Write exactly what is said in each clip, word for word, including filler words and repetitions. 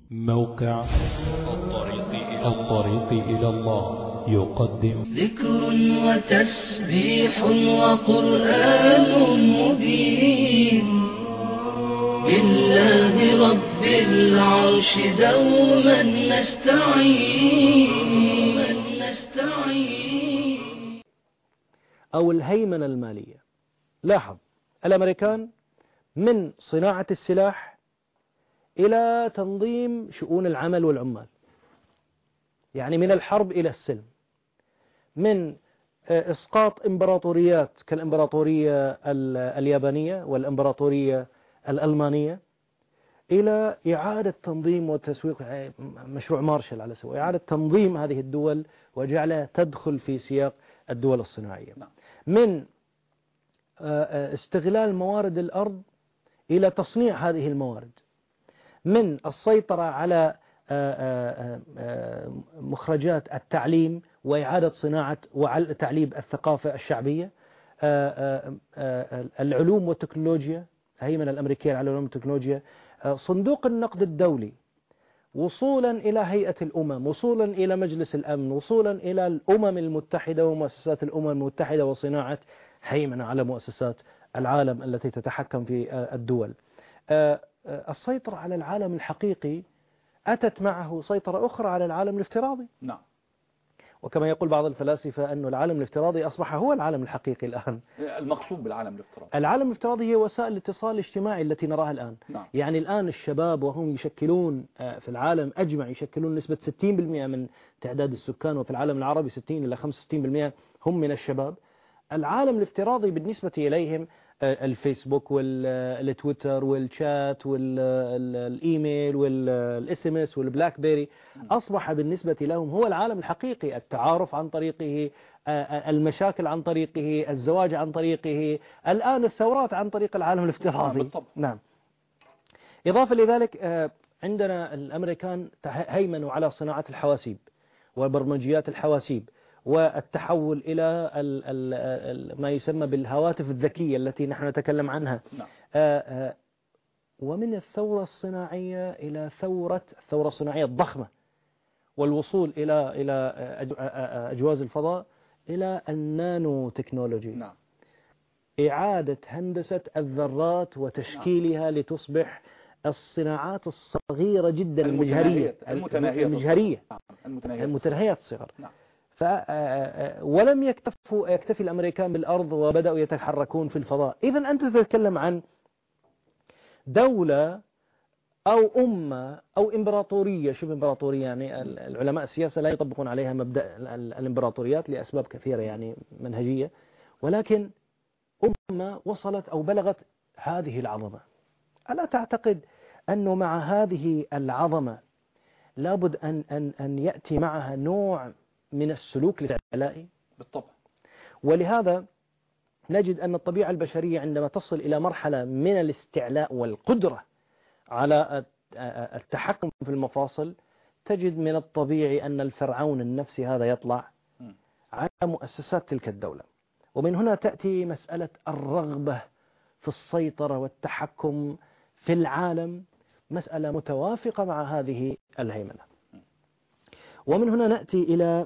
موقع الطريق إلى, الطريق إلى الله يقدم ذكر وتسبيح وقرآن مبين بالله رب العرش دوما نستعين نستعين. أو الهيمنة المالية. لاحظ الأمريكان من صناعة السلاح إلى تنظيم شؤون العمل والعمال، يعني من الحرب إلى السلم، من إسقاط إمبراطوريات كالإمبراطورية اليابانية والإمبراطورية الألمانية إلى إعادة تنظيم وتسويق مشروع مارشال على سبيل إعادة تنظيم هذه الدول وجعلها تدخل في سياق الدول الصناعية، من استغلال موارد الأرض إلى تصنيع هذه الموارد، من السيطرة على مخرجات التعليم وإعادة صناعة وتعليم الثقافة الشعبية، العلوم والتكنولوجيا، هيمنة الأمريكية على العلوم والتكنولوجيا، صندوق النقد الدولي، وصولا إلى هيئة الأمم، وصولا إلى مجلس الأمن، وصولا إلى الأمم المتحدة ومؤسسات الأمم المتحدة، وصناعة هيمنة على مؤسسات العالم التي تتحكم في الدول. السيطرة على العالم الحقيقي أتت معه سيطرة أخرى على العالم الافتراضي. نعم. وكما يقول بعض الفلاسفة أن العالم الافتراضي أصبح هو العالم الحقيقي الآن. المقصود بالعالم الافتراضي، العالم الافتراضي هي وسائل الاتصال الاجتماعي التي نراها الآن. نعم. يعني الآن الشباب وهم يشكلون في العالم أجمع يشكلون نسبة ستين بالمئة من تعداد السكان، وفي العالم العربي ستين إلى خمسة وستين بالمئة هم من الشباب. العالم الافتراضي بالنسبة إليهم الفيسبوك والتويتر والشات والإيميل والاس ام اس والبلاك بيري أصبح بالنسبة لهم هو العالم الحقيقي، التعارف عن طريقه، المشاكل عن طريقه، الزواج عن طريقه، الآن الثورات عن طريق العالم الافتراضي. بالطبع. نعم. إضافة لذلك عندنا الأمريكان هيمنوا على صناعة الحواسيب وبرمجيات الحواسيب والتحول إلى ال ال ال ما يسمى بالهواتف الذكية التي نحن نتكلم عنها. نعم. آآ آآ ومن الثورة الصناعية إلى ثورة الثورة الصناعية الضخمة والوصول إلى إلى أجواز الفضاء إلى النانو تكنولوجي. نعم. إعادة هندسة الذرات وتشكيلها. نعم. لتصبح الصناعات الصغيرة جدا المجهرية المتناهية المجهرية المتناهية المتناهية الصغر. نعم. ف ولم يكتفوا يكتفي الأمريكان بالأرض وبدأوا يتحركون في الفضاء. إذن أنت تتكلم عن دولة أو أمة أو إمبراطورية، شبه إمبراطورية، يعني العلماء السياسة لا يطبقون عليها مبدأ الإمبراطوريات لأسباب كثيرة يعني منهجية، ولكن أمة وصلت أو بلغت هذه العظمة. ألا تعتقد أنه مع هذه العظمة لابد أن أن أن يأتي معها نوع من السلوك الاستعلائي؟ بالطبع. ولهذا نجد أن الطبيعة البشرية عندما تصل إلى مرحلة من الاستعلاء والقدرة على التحكم في المفاصل، تجد من الطبيعي أن الفرعون النفسي هذا يطلع على مؤسسات تلك الدولة. ومن هنا تأتي مسألة الرغبة في السيطرة والتحكم في العالم، مسألة متوافقة مع هذه الهيمنة. ومن هنا نأتي إلى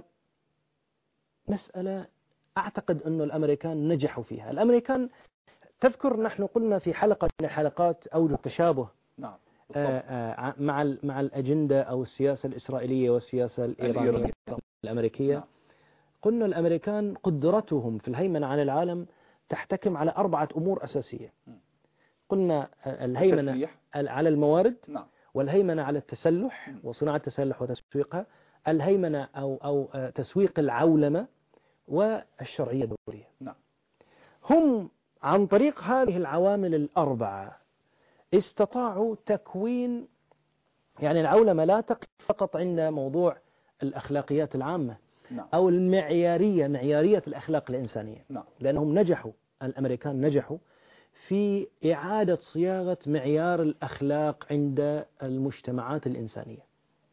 مسألة أعتقد أن الأمريكان نجحوا فيها. الأمريكان تذكر نحن قلنا في حلقة من الحلقات أوجه التشابه. نعم. مع مع الأجندة أو السياسة الإسرائيلية والسياسة الإيرانية الأمريكية. نعم. قلنا الأمريكان قدرتهم في الهيمنة على العالم تحتكم على أربعة أمور أساسية. قلنا الهيمنة التسليح على الموارد. نعم. والهيمنة على التسلح وصناعة التسلح وتسويقها، الهيمنة أو أو تسويق العولمة، والشرعية الدولية. نعم. هم عن طريق هذه العوامل الأربعة استطاعوا تكوين، يعني العولمة لا تقف فقط عند موضوع الأخلاقيات العامة. نعم. أو المعيارية، معيارية الأخلاق الإنسانية. نعم. لأنهم نجحوا، الأمريكان نجحوا في إعادة صياغة معيار الأخلاق عند المجتمعات الإنسانية.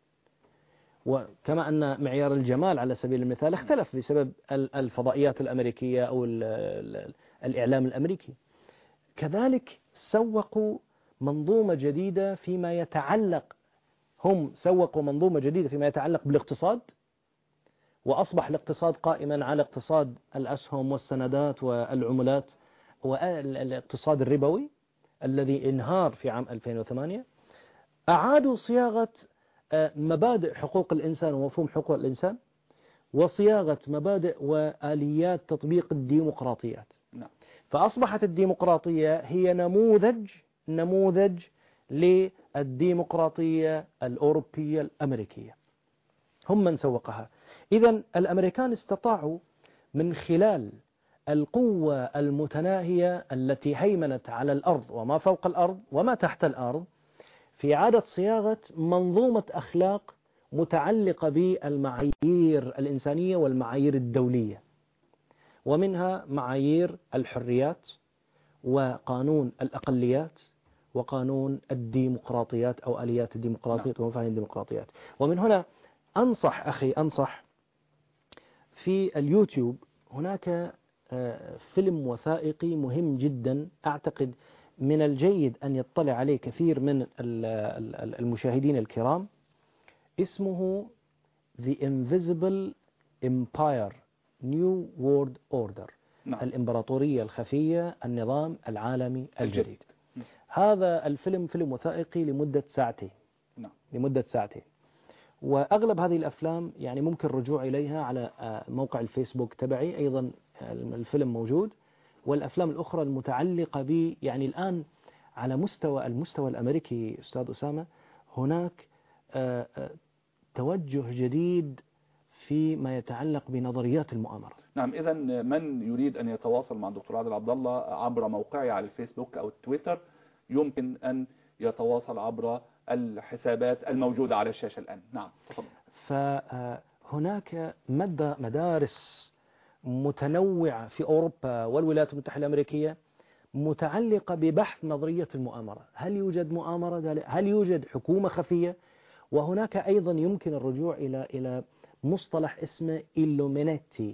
وكما أن معيار الجمال على سبيل المثال اختلف بسبب الفضائيات الأمريكية أو الإعلام الأمريكي، كذلك سوقوا منظومة جديدة فيما يتعلق هم سوقوا منظومة جديدة فيما يتعلق بالاقتصاد، وأصبح الاقتصاد قائما على اقتصاد الأسهم والسندات والعملات والاقتصاد الربوي الذي انهار في عام ألفين وثمانية. أعادوا صياغة مبادئ حقوق الإنسان ومفهوم حقوق الإنسان، وصياغة مبادئ وآليات تطبيق الديمقراطيات. نعم. فأصبحت الديمقراطية هي نموذج نموذج للديمقراطية الأوروبية الأمريكية، هم من سوقها. إذن الأمريكان استطاعوا من خلال القوة المتناهية التي هيمنت على الأرض وما فوق الأرض وما تحت الأرض في إعادة صياغة منظومة أخلاق متعلقة بالمعايير الإنسانية والمعايير الدولية، ومنها معايير الحريات وقانون الأقليات وقانون الديمقراطيات أو آليات الديمقراطيات ومفاهيم الديمقراطيات. ومن هنا أنصح أخي أنصح في اليوتيوب هناك فيلم وثائقي مهم جدا، أعتقد من الجيد أن يطلع عليه كثير من المشاهدين الكرام، اسمه The Invisible Empire New World Order. نعم. الإمبراطورية الخفية، النظام العالمي الجديد. نعم. هذا الفيلم فيلم وثائقي لمدة ساعتين. نعم. لمدة ساعتين. وأغلب هذه الأفلام يعني ممكن الرجوع إليها على موقع الفيسبوك تبعي، أيضا الفيلم موجود، والأفلام الأخرى المتعلقة ب يعني الآن على مستوى المستوى الأمريكي أستاذ أسامة هناك توجه جديد فيما يتعلق بنظريات المؤامرة. نعم. إذا من يريد أن يتواصل مع الدكتور عادل عبد الله عبر موقعي على الفيسبوك أو التويتر يمكن أن يتواصل عبر الحسابات الموجودة على الشاشة الآن. نعم. تفضل. فهناك مدارس متنوعة في أوروبا والولايات المتحدة الأمريكية متعلقة ببحث نظرية المؤامرة. هل يوجد مؤامرة؟ هل يوجد حكومة خفية؟ وهناك أيضا يمكن الرجوع إلى إلى مصطلح اسمه إلوميناتي،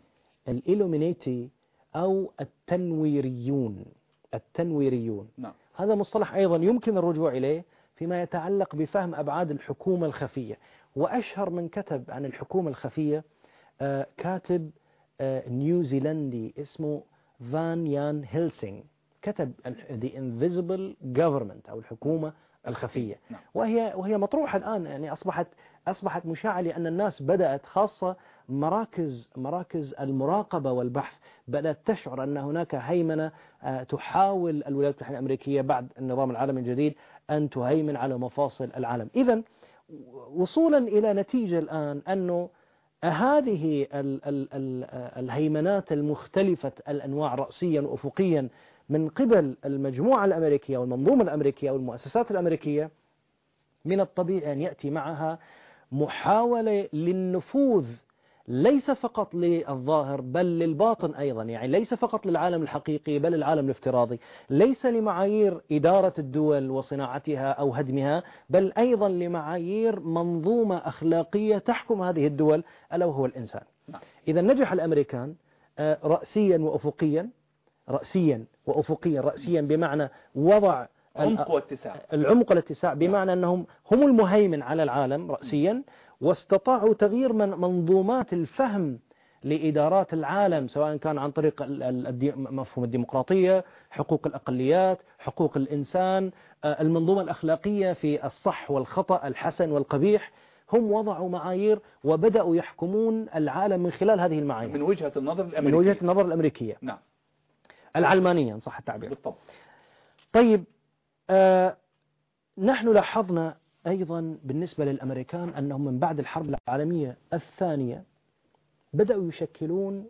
الإلوميناتي أو التنويريون. التنويريون. نعم. هذا مصطلح أيضا يمكن الرجوع إليه فيما يتعلق بفهم أبعاد الحكومة الخفية. وأشهر من كتب عن الحكومة الخفية آه كاتب آه نيوزيلندي اسمه فان يان هيلسينغ، كتب The Invisible Government أو الحكومة الخفية. نعم. وهي وهي مطروحة الآن، يعني أصبحت أصبحت مشاعة، لأن الناس بدأت خاصة مراكز مراكز المراقبة والبحث بدأت تشعر أن هناك هيمنة تحاول الولايات المتحدة الأمريكية بعد النظام العالمي الجديد أن تهيمن على مفاصل العالم. إذن وصولا إلى نتيجة الآن أنه هذه ال ال ال الهيمنات المختلفة الأنواع رأسيا وأفقيا من قبل المجموعة الأمريكية والمنظومة الأمريكية والمؤسسات الأمريكية من الطبيعي أن يأتي معها محاولة للنفوذ ليس فقط للظاهر بل للباطن أيضا، يعني ليس فقط للعالم الحقيقي بل العالم الافتراضي، ليس لمعايير إدارة الدول وصناعتها أو هدمها بل أيضا لمعايير منظومة أخلاقية تحكم هذه الدول ألا وهو الإنسان. إذا نجح الأمريكان رأسيا وأفقيا رأسيا وأفقيا رأسيا بمعنى وضع عمق واتساع، العمق والاتساع بمعنى أنهم هم المهيمن على العالم رأسيا، واستطاعوا تغيير من منظومات الفهم لإدارات العالم سواء كان عن طريق مفهوم الديمقراطية، حقوق الأقليات، حقوق الإنسان، المنظومة الأخلاقية في الصح والخطأ، الحسن والقبيح. هم وضعوا معايير وبدأوا يحكمون العالم من خلال هذه المعايير من وجهة النظر الأمريكية. من وجهة النظر الأمريكية. نعم. العلمانية إن صح التعبير. بالطبع. طيب آه نحن لاحظنا أيضا بالنسبة للأمريكان أنهم من بعد الحرب العالمية الثانية بدأوا يشكلون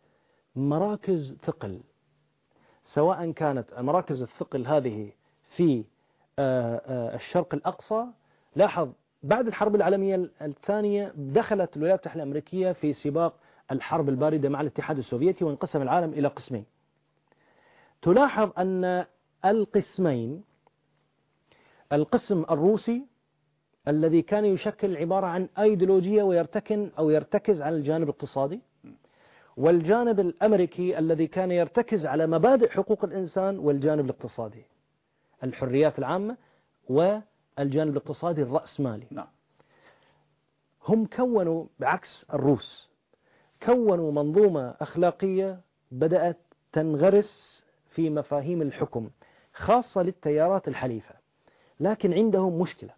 مراكز ثقل، سواء كانت مراكز الثقل هذه في آه آه الشرق الأقصى. لاحظ بعد الحرب العالمية الثانية دخلت الولايات المتحدة الأمريكية في سباق الحرب الباردة مع الاتحاد السوفيتي وانقسم العالم إلى قسمين. تلاحظ أن القسمين، القسم الروسي الذي كان يشكل عبارة عن أيديولوجية ويرتكن أو يرتكز على الجانب الاقتصادي، والجانب الأمريكي الذي كان يرتكز على مبادئ حقوق الإنسان والجانب الاقتصادي، الحريات العامة الجانب الاقتصادي الرأسمالي. نعم. هم كونوا بعكس الروس كونوا منظومة أخلاقية بدأت تنغرس في مفاهيم الحكم خاصة للتيارات الحليفة، لكن عندهم مشكلة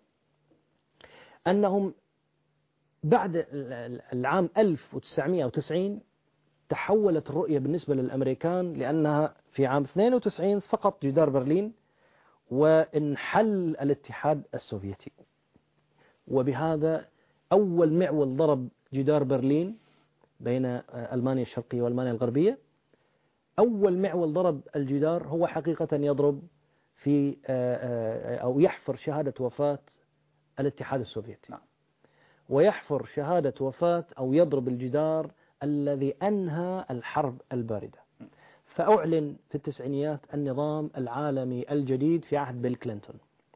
أنهم بعد العام ألف وتسعمئة وتسعين تحولت الرؤية بالنسبة للأمريكان، لأنها في عام اثنين وتسعين سقط جدار برلين وانحل الاتحاد السوفيتي، وبهذا أول معول ضرب جدار برلين بين ألمانيا الشرقية وألمانيا الغربية. أول معول ضرب الجدار هو حقيقة يضرب في أو يحفر شهادة وفاة الاتحاد السوفيتي، ويحفر شهادة وفاة أو يضرب الجدار الذي أنهى الحرب الباردة. فأعلن في التسعينيات النظام العالمي الجديد في عهد بيل كلينتون.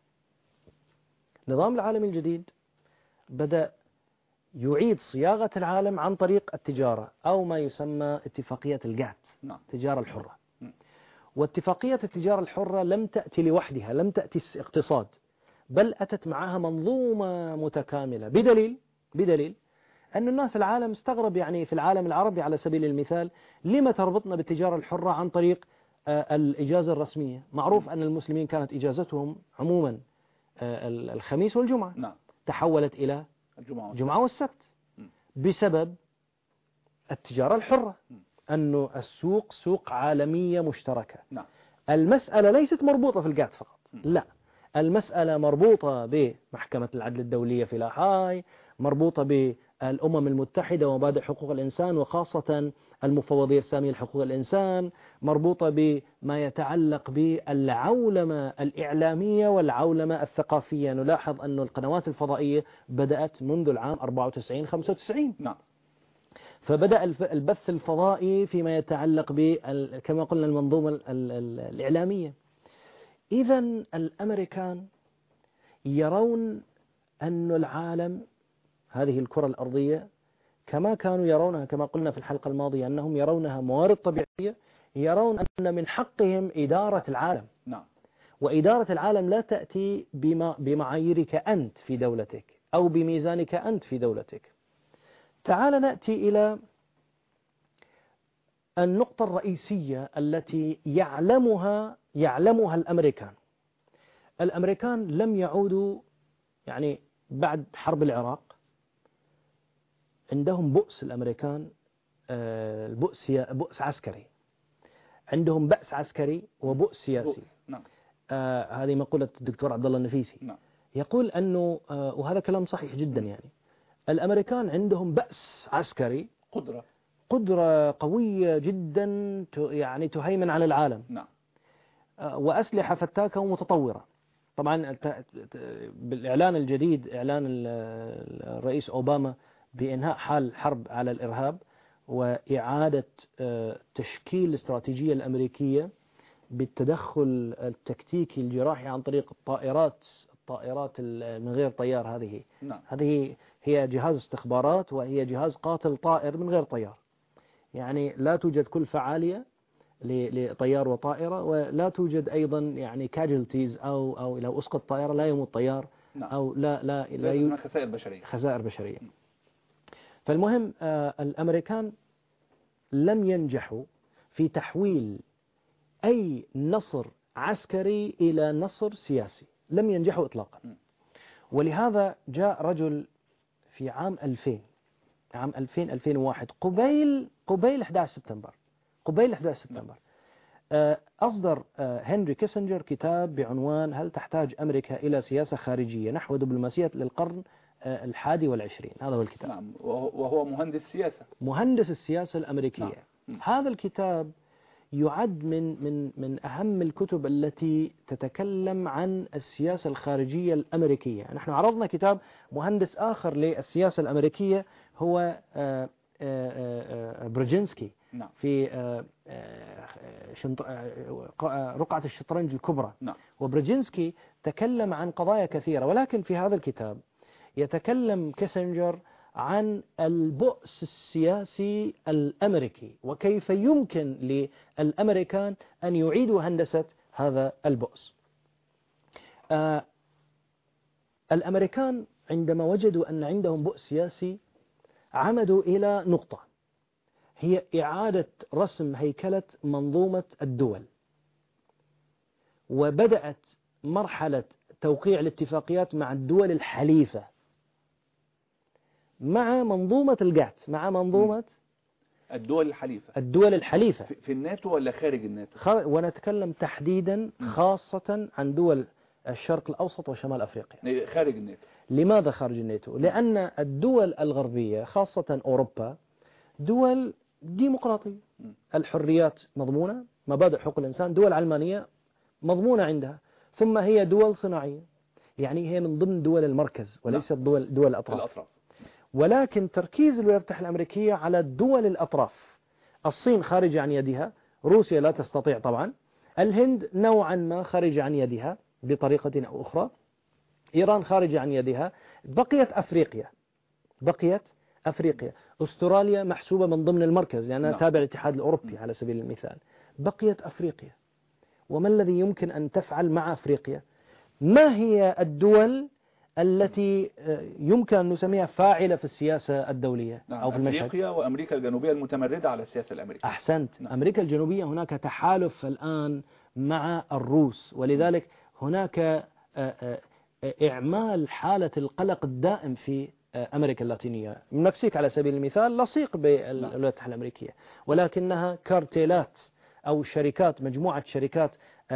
النظام العالمي الجديد بدأ يعيد صياغة العالم عن طريق التجارة أو ما يسمى اتفاقية الجات، التجارة الحرة. واتفاقية التجارة الحرة لم تأتي لوحدها، لم تأتي اقتصاد، بل أتت معها منظومة متكاملة، بدليل بدليل أن الناس العالم استغرب، يعني في العالم العربي على سبيل المثال، لما تربطنا بالتجارة الحرة عن طريق الإجازة الرسمية؟ معروف أن المسلمين كانت إجازتهم عموما الخميس والجمعة، نعم. تحولت إلى الجمعة والسبت, والسبت. بسبب التجارة الحرة، أنه السوق سوق عالمية مشتركة. نعم. المسألة ليست مربوطة في الجات فقط، لا، المسألة مربوطة بمحكمة العدل الدولية في لاهاي، مربوطة بالأمم المتحدة ومبادئ حقوق الإنسان وخاصة المفوضية السامية لحقوق الإنسان، مربوطة بما يتعلق بالعولمة الإعلامية والعولمة الثقافية. نلاحظ أن القنوات الفضائية بدأت منذ العام أربعة وتسعين خمسة وتسعين. نعم. فبدأ البث الفضائي فيما يتعلق ب كما قلنا المنظومة الإعلامية. إذا الأمريكان يرون أن العالم، هذه الكرة الأرضية، كما كانوا يرونها كما قلنا في الحلقة الماضية أنهم يرونها موارد طبيعية، يرون أن من حقهم إدارة العالم. نعم. وإدارة العالم لا تأتي بمعاييرك أنت في دولتك أو بميزانك أنت في دولتك. تعال نأتي إلى النقطة الرئيسية التي يعلمها يعلمها الأمريكان. الأمريكان لم يعودوا، يعني بعد حرب العراق عندهم بؤس الأمريكان، البؤس بؤس عسكري، عندهم بأس عسكري وبؤس سياسي. نعم. آه هذه مقولة الدكتور عبد الله النفيسي. نعم. يقول أنه آه وهذا كلام صحيح جدا، يعني الأمريكان عندهم بأس عسكري، قدرة قدرة قوية جدا يعني تهيمن على العالم. نعم. آه وأسلحة فتاكة ومتطورة. طبعا بالإعلان الجديد، إعلان الرئيس أوباما بإنهاء حال حرب على الإرهاب وإعادة تشكيل الاستراتيجية الأمريكية بالتدخل التكتيكي الجراحي عن طريق الطائرات الطائرات من غير طيار. هذه نعم. هذه هي جهاز استخبارات، وهي جهاز قاتل طائر من غير طيار، يعني لا توجد كلفة عالية لطيار وطائرة، ولا توجد أيضا يعني كاجلتيز أو أو لو أسقط طائرة لا يموت طيار. نعم. أو لا لا لا يوجد خسائر بشرية خسائر بشرية. م. فالمهم آه الأمريكان لم ينجحوا في تحويل أي نصر عسكري إلى نصر سياسي، لم ينجحوا إطلاقا. م. ولهذا جاء رجل في عام ألفين عام ألفين ألفين وواحد قبيل قبيل أحد عشر سبتمبر قبيل أحد عشر سبتمبر أصدر هنري كيسنجر كتاب بعنوان هل تحتاج أمريكا إلى سياسة خارجية نحو دبلوماسية للقرن الحادي والعشرين. هذا هو الكتاب. نعم. وهو مهندس سياسة مهندس السياسة الأمريكية. نعم. هذا الكتاب يعد من من من أهم الكتب التي تتكلم عن السياسة الخارجية الأمريكية. نحن عرضنا كتاب مهندس آخر للسياسة الأمريكية هو برجينسكي. نعم. في رقعة الشطرنج الكبرى. نعم. وبرجينسكي تكلم عن قضايا كثيرة، ولكن في هذا الكتاب يتكلم كيسنجر عن البؤس السياسي الأمريكي وكيف يمكن للأمريكان أن يعيدوا هندسة هذا البؤس. الأمريكان عندما وجدوا أن عندهم بؤس سياسي عمدوا إلى نقطة، هي إعادة رسم هيكلة منظومة الدول، وبدأت مرحلة توقيع الاتفاقيات مع الدول الحليفة مع منظومة الجات، مع منظومة الدول الحليفة الدول الحليفة في الناتو ولا خارج الناتو؟ خ... ونتكلم تحديدا خاصة عن دول الشرق الأوسط وشمال أفريقيا. خارج الناتو. لماذا خارج الناتو؟ لأن الدول الغربية خاصة أوروبا دول ديمقراطية، الحريات مضمونة، مبادئ حقوق الإنسان، دول علمانية مضمونة عندها، ثم هي دول صناعية، يعني هي من ضمن دول المركز وليست دول دول الأطراف. الأطراف. ولكن تركيز الولايات المتحدة الأمريكية على دول الأطراف، الصين خارج عن يدها، روسيا لا تستطيع طبعا، الهند نوعا ما خارج عن يدها بطريقة أو أخرى، إيران خارج عن يدها، بقيت أفريقيا بقيت أفريقيا أستراليا محسوبة من ضمن المركز لأنها يعني تابع الاتحاد الأوروبي على سبيل المثال، بقيت أفريقيا. وما الذي يمكن أن تفعل مع أفريقيا؟ ما هي الدول التي يمكن أن نسميها فاعلة في السياسة الدولية نعم أو في المشهد؟ أفريقيا وأمريكا الجنوبية المتمردة على السياسة الأمريكية. أحسنت. نعم. أمريكا الجنوبية هناك تحالف الآن مع الروس، ولذلك هناك إعمال حالة القلق الدائم في أمريكا اللاتينية. المكسيك على سبيل المثال لصيق بالولايات المتحدة الأمريكية، ولكنها كارتيلات أو شركات، مجموعة شركات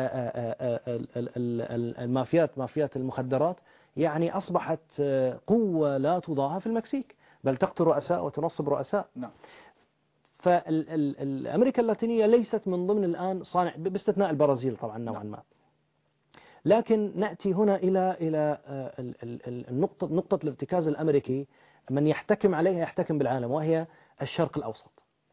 المافيات مافيات المخدرات، يعني أصبحت قوة لا تضاهى في المكسيك، بل تقتل رؤساء وتنصب رؤساء. نعم. فالأمريكا اللاتينية ليست من ضمن الآن صانع، باستثناء البرازيل طبعا نوعا ما. لكن نأتي هنا إلى إلى النقطة نقطة الارتكاز الأمريكي، من يحتكم عليها يحتكم بالعالم، وهي الشرق الأوسط.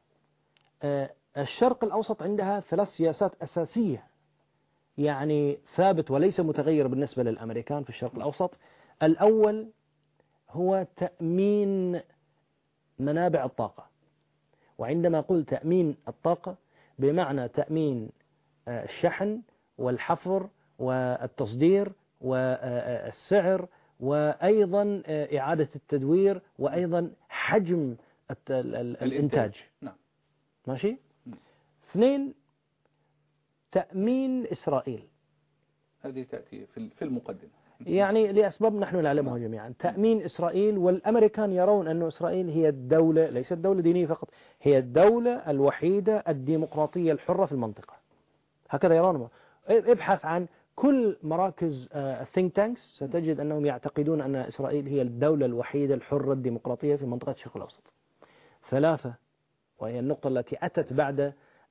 الشرق الأوسط عندها ثلاث سياسات أساسية، يعني ثابت وليس متغير بالنسبة للأمريكان في الشرق الأوسط. الأول هو تأمين منابع الطاقة، وعندما أقول تأمين الطاقة بمعنى تأمين الشحن والحفر والتصدير والسعر، وأيضا إعادة التدوير، وأيضا حجم الإنتاج. نعم. ماشي. اثنين، تأمين إسرائيل. هذه تأتي في المقدمة، يعني لأسباب نحن نعلمها جميعا. تأمين إسرائيل، والأمريكان يرون أن إسرائيل هي الدولة، ليست دولة دينية فقط، هي الدولة الوحيدة الديمقراطية الحرة في المنطقة، هكذا يرونها. ابحث عن كل مراكز الثينك تانكس ستجد أنهم يعتقدون أن إسرائيل هي الدولة الوحيدة الحرة الديمقراطية في منطقة الشرق الأوسط. ثلاثة، وهي النقطة التي أتت بعد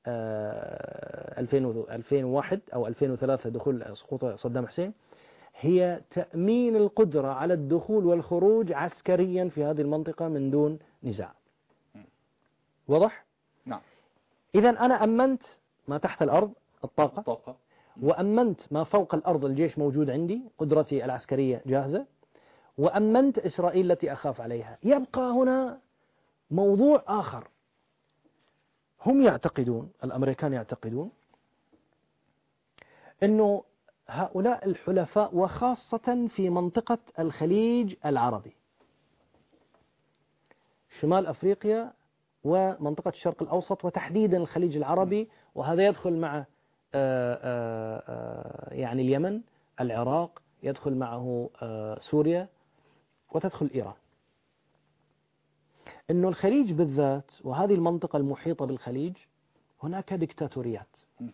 ألفين وواحد أو ألفين وثلاثة دخول سقوط صدام حسين، هي تأمين القدرة على الدخول والخروج عسكريا في هذه المنطقة من دون نزاع. واضح؟ نعم. إذن أنا أمنت ما تحت الأرض الطاقة, الطاقة. وأمنت ما فوق الأرض الجيش موجود عندي، قدرتي العسكرية جاهزة، وأمنت إسرائيل التي أخاف عليها. يبقى هنا موضوع آخر، هم يعتقدون، الأمريكان يعتقدون أنه هؤلاء الحلفاء، وخاصة في منطقة الخليج العربي، شمال أفريقيا ومنطقة الشرق الأوسط وتحديدا الخليج العربي، وهذا يدخل مع يعني اليمن، العراق، يدخل معه سوريا، وتدخل إيران. إنه الخليج بالذات وهذه المنطقة المحيطة بالخليج هناك ديكتاتوريات.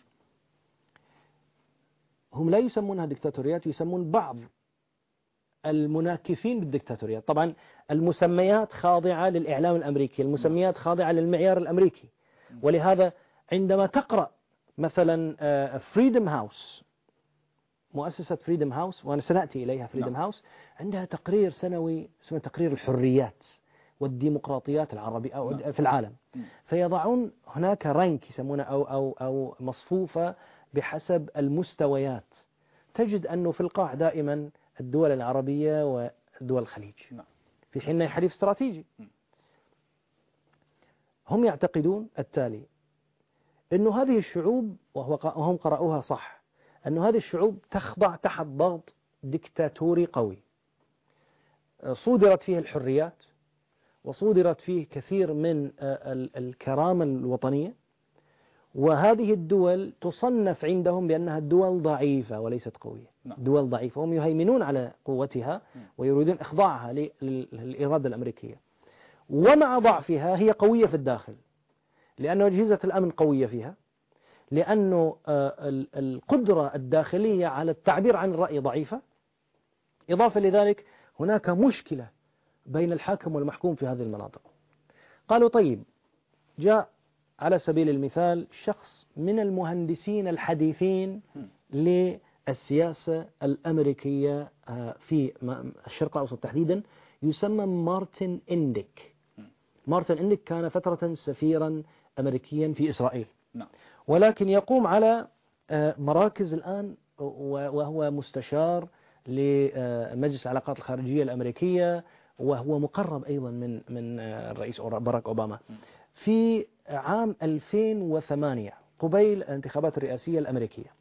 هم لا يسمونها ديكتاتوريات، يسمون بعض المناكفين بالديكتاتوريات. طبعا المسميات خاضعة للإعلام الأمريكي، المسميات خاضعة للمعيار الأمريكي، ولهذا عندما تقرأ مثلا فريدم هاوس، مؤسسة فريدم هاوس، وأنا سنأتي إليها، فريدم هاوس عندها تقرير سنوي اسمه تقرير الحريات والديمقراطيات العربية أو في العالم، فيضعون هناك رانك يسمونه أو أو أو مصفوفة بحسب المستويات. تجد أنه في القاع دائما الدول العربية ودول الخليج، في حين حليف استراتيجي. هم يعتقدون التالي، أنه هذه الشعوب، وهم قرأوها صح، أنه هذه الشعوب تخضع تحت ضغط ديكتاتوري قوي. صودرت فيه الحريات، وصودرت فيه كثير من الكرامة الوطنية، وهذه الدول تصنف عندهم بأنها دول ضعيفة وليست قوية. دول ضعيفة، هم يهيمنون على قوتها ويريدون إخضاعها للإرادة الأمريكية، ومع ضعفها هي قوية في الداخل، لأن أجهزة الأمن قوية فيها، لأن القدرة الداخلية على التعبير عن الرأي ضعيفة. إضافة لذلك هناك مشكلة بين الحاكم والمحكوم في هذه المناطق. قالوا طيب، جاء على سبيل المثال شخص من المهندسين الحديثين للسياسة الأمريكية في الشرق الأوسط تحديدا، يسمى مارتن إنديك. مارتن إنديك كان فترة سفيرا أمريكيا في إسرائيل، ولكن يقوم على مراكز الآن، وهو مستشار لمجلس العلاقات الخارجية الأمريكية، وهو مقرب أيضا من من الرئيس باراك أوباما. في عام ألفين وثمانية قبيل الانتخابات الرئاسية الأمريكية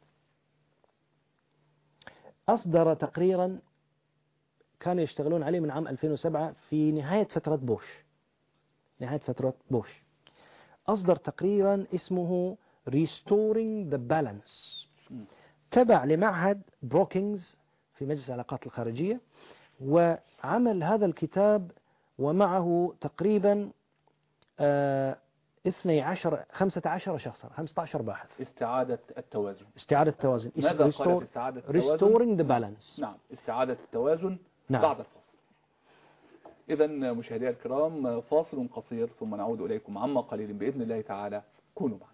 أصدر تقريرا كانوا يشتغلون عليه من عام ألفين وسبعة في نهاية فترة بوش نهاية فترة بوش أصدر تقريرا اسمه Restoring the Balance، تبع لمعهد بروكينغز في مجلس العلاقات الخارجية، وعمل هذا الكتاب ومعه تقريبا آه اثني عشر خمسة عشر شخصا، خمسة عشر باحث. استعادة التوازن. استعادة التوازن. ماذا قال في استعادة التوازن؟ Restoring the Balance. نعم، استعادة التوازن. نعم. بعد الفاصل. إذا مشاهدي الكرام، فاصل قصير ثم نعود إليكم عما قليل بإذن الله تعالى، كونوا معنا.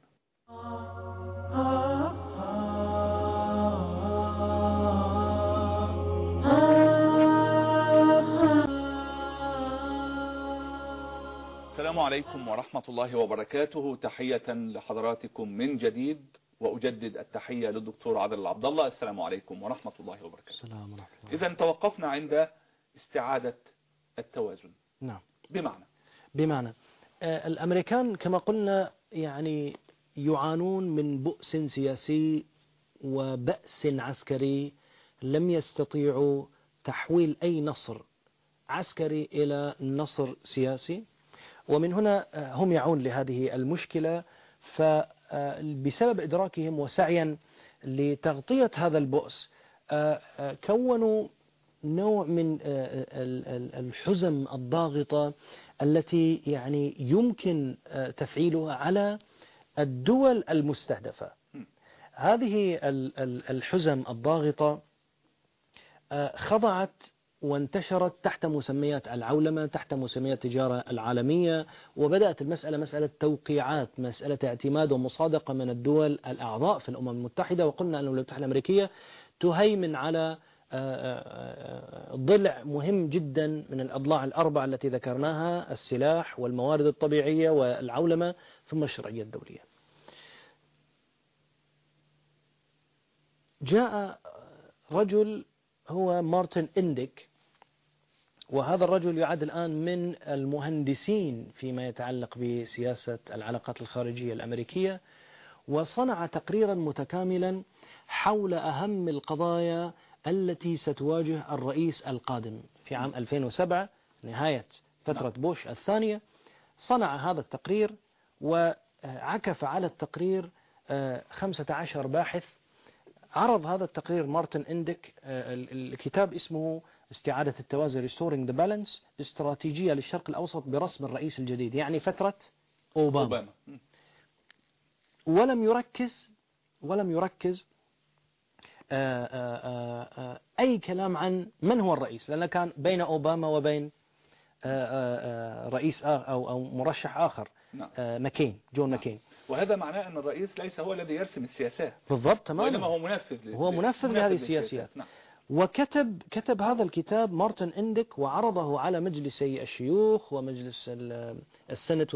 السلام عليكم ورحمة الله وبركاته. تحية لحضراتكم من جديد، وأجدد التحية للدكتور عادل العبد الله. السلام عليكم ورحمة الله وبركاته. السلام ورحمة الله. إذا توقفنا عند استعادة التوازن. نعم. بمعنى بمعنى آه الأمريكان كما قلنا يعني يعانون من بؤس سياسي وبأس عسكري، لم يستطيعوا تحويل أي نصر عسكري إلى نصر سياسي، ومن هنا هم يعون لهذه المشكلة. فبسبب إدراكهم وسعيا لتغطية هذا البؤس كونوا نوع من الحزم الضاغطة التي يعني يمكن تفعيلها على الدول المستهدفة. هذه الحزم الضاغطة خضعت وانتشرت تحت مسميات العولمة، تحت مسميات التجارة العالمية، وبدأت المسألة مسألة توقيعات، مسألة اعتماد ومصادقة من الدول الأعضاء في الأمم المتحدة. وقلنا أن الولايات المتحدة الأمريكية تهيمن على ضلع مهم جدا من الأضلاع الأربعة التي ذكرناها: السلاح والموارد الطبيعية والعولمة ثم الشرعية الدولية. جاء رجل هو مارتن إنديك، وهذا الرجل يعد الآن من المهندسين فيما يتعلق بسياسة العلاقات الخارجية الأمريكية، وصنع تقريرا متكاملا حول أهم القضايا التي ستواجه الرئيس القادم في عام ألفين وسبعة نهاية فترة بوش الثانية. صنع هذا التقرير وعكف على التقرير خمسة عشر باحث. عرض هذا التقرير مارتن إنديك، الكتاب اسمه استعادة التوازن Restoring the Balance، استراتيجية للشرق الأوسط برسم الرئيس الجديد، يعني فترة أوباما, أوباما. ولم يركز ولم يركز آآ آآ أي كلام عن من هو الرئيس، لأن كان بين أوباما وبين آآ رئيس آخر أو أو مرشح آخر، نعم. ماكين جون نعم. ماكين. وهذا معناه أن الرئيس ليس هو الذي يرسم السياسات بالضبط تماما، وإنما هو منفذ هو منفذ لهذه السياسات. نعم. وكتب كتب هذا الكتاب مارتن إنديك وعرضه على مجلسي الشيوخ ومجلس السنت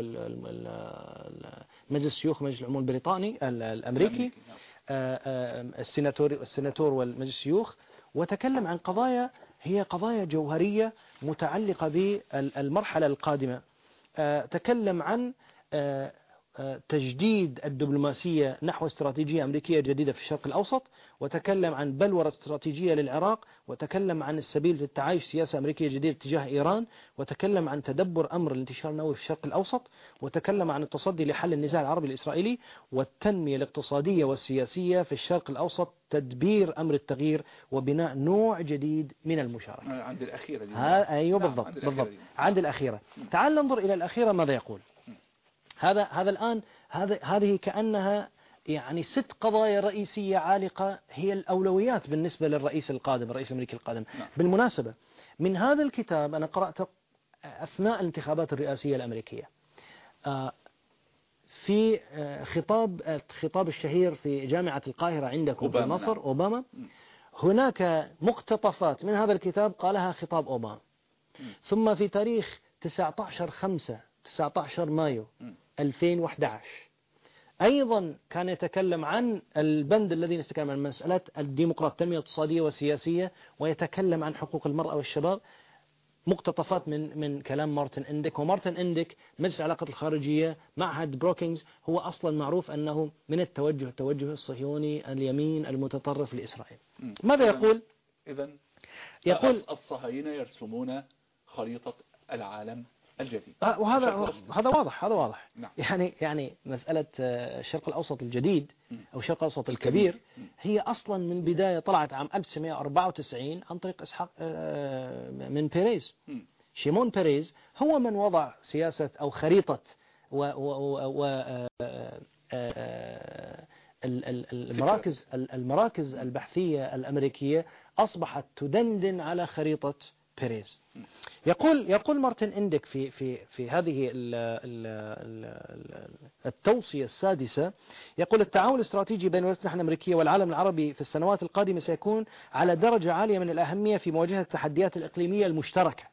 ومجلس الشيوخ ومجلس العموم البريطاني الأمريكي، السيناتور السيناتور والمجلس الشيوخ، وتكلم عن قضايا هي قضايا جوهرية متعلقة بالمرحلة القادمة. تكلم عن تجديد الدبلوماسية نحو استراتيجية أمريكية جديدة في الشرق الأوسط، وتكلم عن بلورة استراتيجية للعراق، وتكلم عن السبيل في التعايش سياسة أمريكية جديدة تجاه إيران، وتكلم عن تدبر أمر الانتشار النووي في الشرق الأوسط، وتكلم عن التصدي لحل النزاع العربي الإسرائيلي والتنمية الاقتصادية والسياسية في الشرق الأوسط، تدبير أمر التغيير وبناء نوع جديد من المشاركة. عند الأخيرة دي. أيوة نعم. بالضبط عند بالضبط الأخيرة, عند الأخيرة. تعال ننظر إلى الأخيرة ماذا يقول. هذا هذا الآن هذا هذه كأنها يعني ست قضايا رئيسية عالقة هي الأولويات بالنسبة للرئيس القادم، الرئيس الأمريكي القادم. نعم. بالمناسبة من هذا الكتاب أنا قرأته أثناء الانتخابات الرئاسية الأمريكية، في خطاب الخطاب الشهير في جامعة القاهرة عندكم في مصر، نعم. أوباما، هناك مقتطفات من هذا الكتاب قالها خطاب أوباما. م. ثم في تاريخ تسعة عشر خمسة تسعة عشر مايو ألفين وأحد عشر أيضا كان يتكلم عن البند الذي نتكلم عن مسألة الديمقراطية، التنمية الاقتصادية والسياسية، ويتكلم عن حقوق المرأة والشباب، مقتطفات من من كلام مارتن إنديك. ومارتن إنديك مجلس العلاقات الخارجية معهد بروكينغز هو أصلا معروف أنه من التوجه التوجه الصهيوني اليمين المتطرف لإسرائيل. ماذا يقول؟ إذن يقول الصهاينة يرسمون خريطة العالم الجديد، وهذا هذا واضح هذا واضح نعم. يعني يعني مسألة الشرق الأوسط الجديد أو الشرق الأوسط الكبير هي أصلا من بداية طلعت عام ألف وتسعمائة وأربعة وتسعين عن طريق إسحاق من بيريز. شيمون بيريز هو من وضع سياسة أو خريطة و, و, و المراكز المراكز البحثية الأمريكية أصبحت تدندن على خريطة بيريز. يقول يقول مارتن إنديك في في في هذه ال ال التوصية السادسة، يقول التعاون الاستراتيجي بين الولايات المتحدة الأمريكية والعالم العربي في السنوات القادمة سيكون على درجة عالية من الأهمية في مواجهة التحديات الإقليمية المشتركة،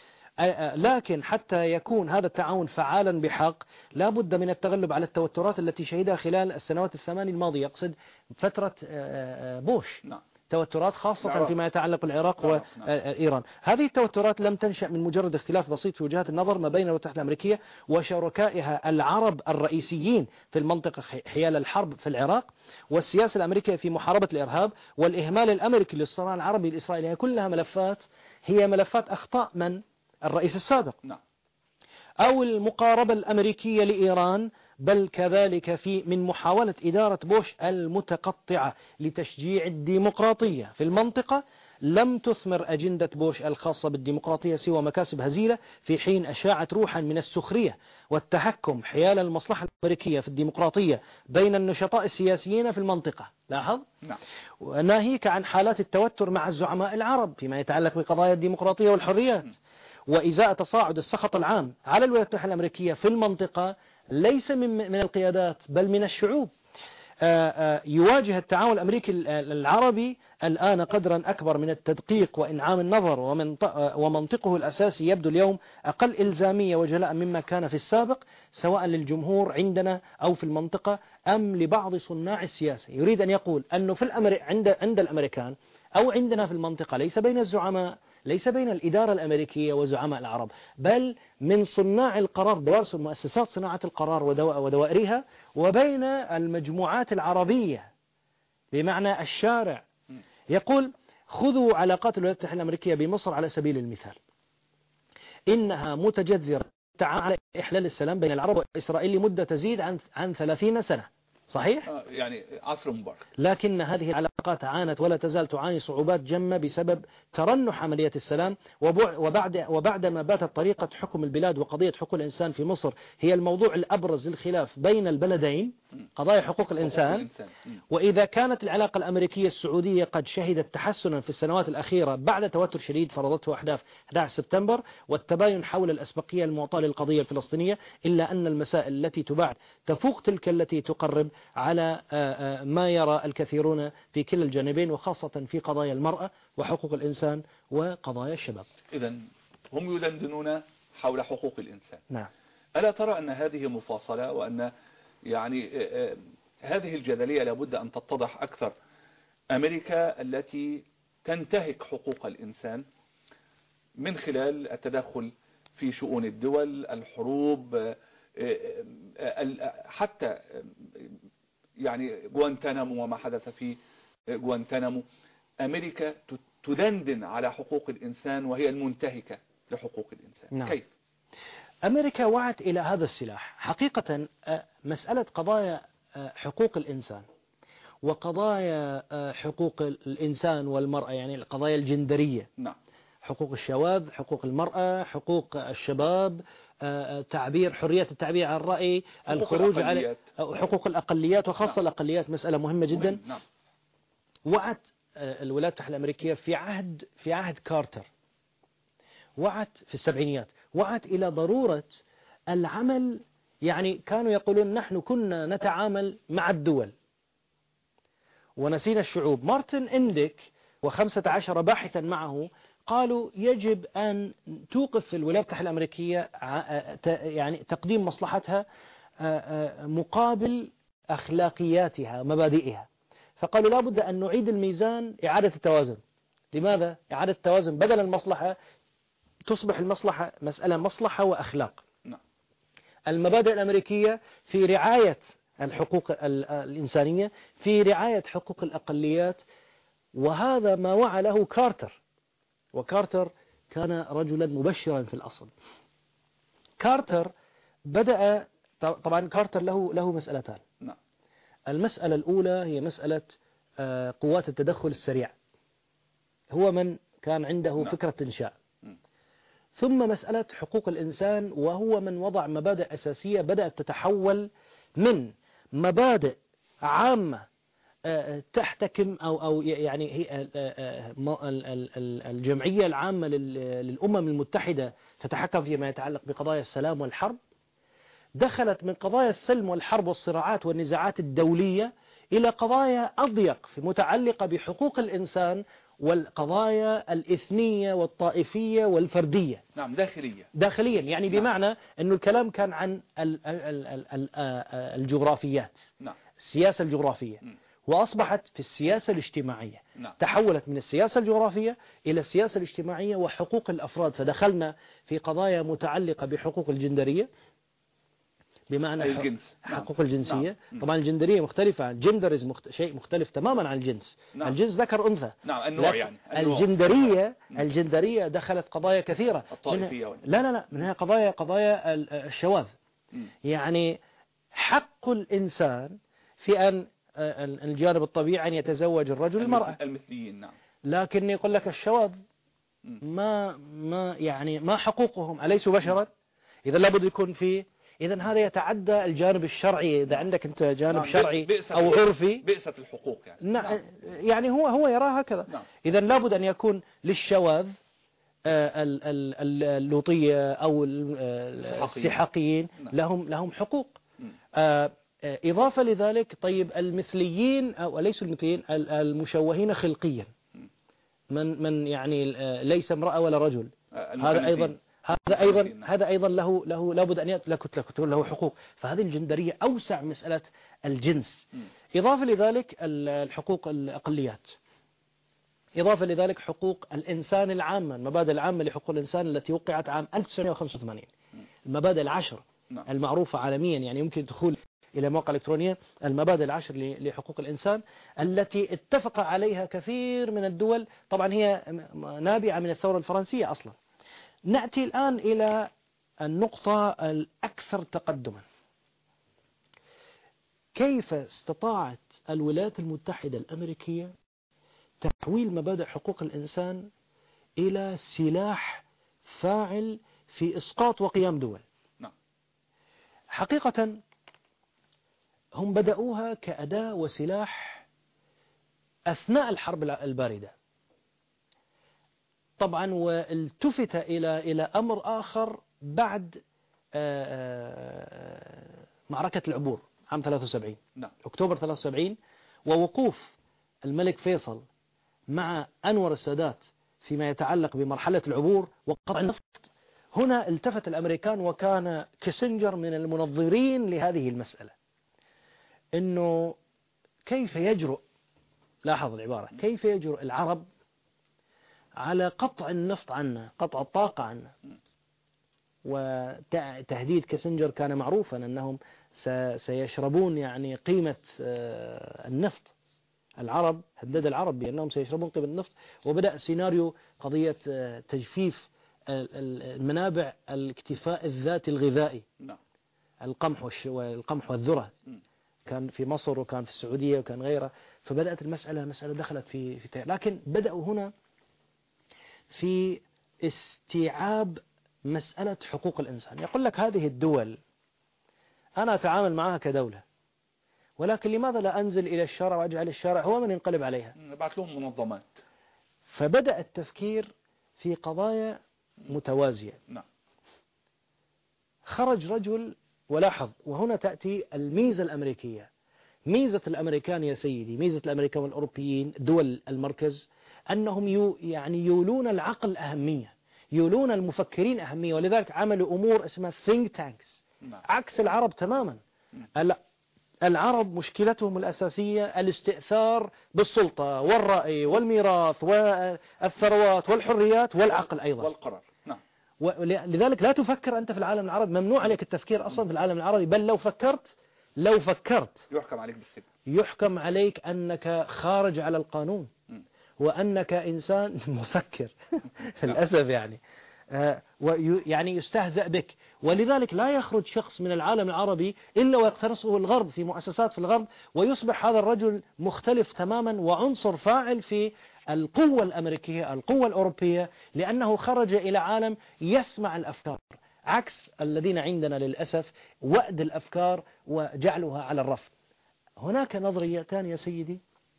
لكن حتى يكون هذا التعاون فعالا بحق لا بد من التغلب على التوترات التي شهدها خلال السنوات الثمان الماضية، يقصد فترة بوش. نعم. توترات خاصة العراق. فيما يتعلق بالعراق وإيران. هذه التوترات لم تنشأ من مجرد اختلاف بسيط في وجهات النظر ما بين الولايات المتحدة الأمريكية وشركائها العرب الرئيسيين في المنطقة حيال الحرب في العراق والسياسة الأمريكية في محاربة الإرهاب والإهمال الأمريكي للصراع العربي الإسرائيلي، كلها ملفات هي ملفات أخطاء من الرئيس السابق نعم. أو المقاربة الأمريكية لإيران، بل كذلك في من محاولة إدارة بوش المتقطعة لتشجيع الديمقراطية في المنطقة، لم تثمر أجندة بوش الخاصة بالديمقراطية سوى مكاسب هزيلة، في حين أشاعت روحا من السخرية والتحكم حيال المصلحة الأمريكية في الديمقراطية بين النشطاء السياسيين في المنطقة. لاحظ؟ نعم. ناهيك عن حالات التوتر مع الزعماء العرب فيما يتعلق بقضايا الديمقراطية والحريات، وإزاء تصاعد السخط العام على الولايات المتحدة الأمريكية في المنطقة ليس من من القيادات بل من الشعوب. يواجه التعاون الأمريكي العربي الآن قدرا أكبر من التدقيق وإنعام النظر، ومنطقه الأساسي يبدو اليوم أقل إلزامية وجلاء مما كان في السابق، سواء للجمهور عندنا أو في المنطقة أم لبعض صناع السياسة. يريد أن يقول أنه في الأمر عند عند الأمريكان أو عندنا في المنطقة ليس بين الزعماء، ليس بين الإدارة الأمريكية وزعماء العرب، بل من صناع القرار دوائر مؤسسات صناعة القرار ودوائرها، وبين المجموعات العربية بمعنى الشارع. يقول خذوا علاقات الولايات المتحدة الأمريكية بمصر على سبيل المثال، إنها متجذرة على إحلال السلام بين العرب وإسرائيل لمدة تزيد عن عن ثلاثين سنة. صحيح؟ يعني عصر مبارك. لكن هذه العلاقات عانت ولا تزال تعاني صعوبات جمة بسبب ترنح عملية السلام، وبعد وبعدما باتت طريقة حكم البلاد وقضية حقوق الإنسان في مصر هي الموضوع الأبرز للخلاف بين البلدين، قضايا حقوق الإنسان. وإذا كانت العلاقة الأمريكية السعودية قد شهدت تحسنا في السنوات الأخيرة بعد توتر شديد فرضته أحداث أحد عشر سبتمبر والتباين حول الأسبقية المعطاة للقضية الفلسطينية، إلا أن المسائل التي تباعد تفوق تلك التي تقرب على ما يرى الكثيرون في كلا الجانبين، وخاصة في قضايا المرأة وحقوق الإنسان وقضايا الشباب. إذن هم يدندنون حول حقوق الإنسان. نعم. ألا ترى أن هذه مفاصلة، وأن يعني هذه الجدلية لابد أن تتضح أكثر؟ أمريكا التي تنتهك حقوق الإنسان من خلال التدخل في شؤون الدول، الحروب، حتى يعني جوانتانامو وما حدث في جوانتانامو، أمريكا تدندن على حقوق الإنسان وهي المنتهكة لحقوق الإنسان. نعم. كيف؟ أمريكا وعت إلى هذا السلاح. حقيقة مسألة قضايا حقوق الإنسان وقضايا حقوق الإنسان والمرأة، يعني القضايا الجندرية، نعم، حقوق الشواذ، حقوق المرأة، حقوق الشباب، تعبير حرية التعبير عن الرأي، الخروج على حقوق الأقليات وخاصة نعم. الأقليات مسألة مهمة جدا. مهم. نعم. وعت الولايات المتحدة الأمريكية في عهد في عهد كارتر، وعت في السبعينيات، وعت إلى ضرورة العمل. يعني كانوا يقولون نحن كنا نتعامل مع الدول ونسينا الشعوب. مارتن إنديك وخمسة عشر باحثا معه قالوا يجب أن توقف الولايات المتحدة الأمريكية يعني تقديم مصلحتها مقابل أخلاقياتها مبادئها، فقالوا لا بد أن نعيد الميزان، إعادة التوازن. لماذا؟ إعادة التوازن بدل المصلحة تصبح المصلحة مسألة مصلحة وأخلاق. المبادئ الأمريكية في رعاية الحقوق الإنسانية، في رعاية حقوق الأقليات، وهذا ما وعى له كارتر. وكارتر كان رجلا مبشرا في الأصل. كارتر بدأ طبعا كارتر له له مسألتان. نعم. المسألة الأولى هي مسألة قوات التدخل السريع، هو من كان عنده نعم. فكرة إنشاء. ثم مسألة حقوق الإنسان، وهو من وضع مبادئ أساسية بدأت تتحول من مبادئ عامة تحتكم أو أو يعني هي الجمعية العامة للأمم المتحدة تتحكم فيما يتعلق بقضايا السلام والحرب، دخلت من قضايا السلم والحرب والصراعات والنزاعات الدولية إلى قضايا أضيق متعلقة بحقوق الإنسان والقضايا الإثنية والطائفية والفردية. نعم، داخلية داخليا يعني نعم. بمعنى أنه الكلام كان عن الجغرافيات. نعم. السياسة الجغرافية م. وأصبحت في السياسة الاجتماعية. نعم. تحولت من السياسة الجغرافية إلى السياسة الاجتماعية وحقوق الأفراد، فدخلنا في قضايا متعلقة بحقوق الجندرية بمعنى الجنس. حقوق نعم. الجنسية. نعم. طبعا الجندرية مختلفة عن جندر مخت... شيء مختلف تماما عن الجنس. نعم. الجنس ذكر أنثى. نعم، النوع يعني النوع. الجندرية الجندرية دخلت قضايا كثيرة، الطائفية منها... لا لا لا منها قضايا قضايا الشواذ. م. يعني حق الإنسان في أن الجانب الطبيعي أن يتزوج الرجل المرأة، المثليين. نعم. لكن يقول لك الشواذ ما ما يعني ما حقوقهم، أليسوا بشرا؟ إذا لابد يكون في، إذا هذا يتعدى الجانب الشرعي. إذا عندك أنت جانب نعم. شرعي أو عرفي بئست الحقوق يعني. نعم. يعني هو هو يرى هكذا. نعم. إذا لابد أن يكون للشواذ اللوطية أو السحاقيين نعم. لهم لهم حقوق. إضافة لذلك طيب المثليين أو ليسوا المثليين المشوهين خلقيا، من من يعني ليس امرأة ولا رجل، هذا أيضا هذا أيضا هذا أيضا له له لابد أن يأتي له له حقوق. فهذه الجندرية أوسع مسألة الجنس. إضافة لذلك الحقوق الأقليات، إضافة لذلك حقوق الإنسان العامة، المبادئ العامة لحقوق الإنسان التي وقعت عام ألف وتسعمائة وخمسة وثمانين، المبادئ العشر المعروفة عالميا، يعني يمكن دخول إلى مواقع إلكترونية، المبادئ العشر لحقوق الإنسان التي اتفق عليها كثير من الدول. طبعا هي نابعة من الثورة الفرنسية أصلا. نأتي الآن إلى النقطة الأكثر تقدما. كيف استطاعت الولايات المتحدة الأمريكية تحويل مبادئ حقوق الإنسان إلى سلاح فاعل في إسقاط وقيام دول؟ نعم. حقيقة هم بدأوها كأداة وسلاح أثناء الحرب الباردة طبعا، والتفت إلى إلى أمر آخر بعد معركة العبور عام ثلاثة وسبعين. نعم. أكتوبر ثلاثة وسبعين، ووقوف الملك فيصل مع أنور السادات فيما يتعلق بمرحلة العبور وقطع النفط. هنا التفت الأمريكان، وكان كيسنجر من المنظرين لهذه المسألة، إنه كيف يجرؤ، لاحظ العبارة، كيف يجرؤ العرب على قطع النفط عنا، قطع الطاقة عنا. وتهديد كيسنجر كان معروفا أنهم سيشربون يعني قيمة النفط. العرب هدد العرب بأنهم سيشربون قيمة النفط، وبدأ سيناريو قضية تجفيف المنابع الاكتفاء الذاتي الغذائي، القمح والقمح والذرة، كان في مصر وكان في السعودية وكان غيرها. فبدأت المسألة مسألة دخلت في في لكن بدأوا هنا في استيعاب مسألة حقوق الإنسان. يقول لك هذه الدول أنا أتعامل معها كدولة، ولكن لماذا لا أنزل إلى الشارع وأجعل الشارع هو من ينقلب عليها؟ نبعث لهم منظمات. فبدأ التفكير في قضايا متوازية. نعم. خرج رجل، ولاحظ وهنا تأتي الميزة الأمريكية. ميزة الأمريكان يا سيدي، ميزة الأمريكان والأوروبيين دول المركز، أنهم يو يعني يولون العقل أهمية، يولون المفكرين أهمية، ولذلك عملوا أمور اسمها think tanks. نعم. عكس العرب تماما. العرب مشكلتهم الأساسية الاستئثار بالسلطة والرأي والميراث والثروات والحريات والعقل أيضا والقرار. نعم. ولذلك لا تفكر أنت في العالم العربي، ممنوع عليك التفكير أصلا في العالم العربي، بل لو فكرت لو فكرت يحكم عليك بالسجن، يحكم عليك أنك خارج على القانون وأنك إنسان مفكر للأسف يعني يعني يستهزأ بك. ولذلك لا يخرج شخص من العالم العربي إلا ويقتنصه الغرب في مؤسسات في الغرب، ويصبح هذا الرجل مختلف تماما وعنصر فاعل في القوة الأمريكية القوة الأوروبية، لأنه خرج إلى عالم يسمع الأفكار، عكس الذين عندنا للأسف وأد الأفكار وجعلها على الرف. هناك نظريتان يا سيدي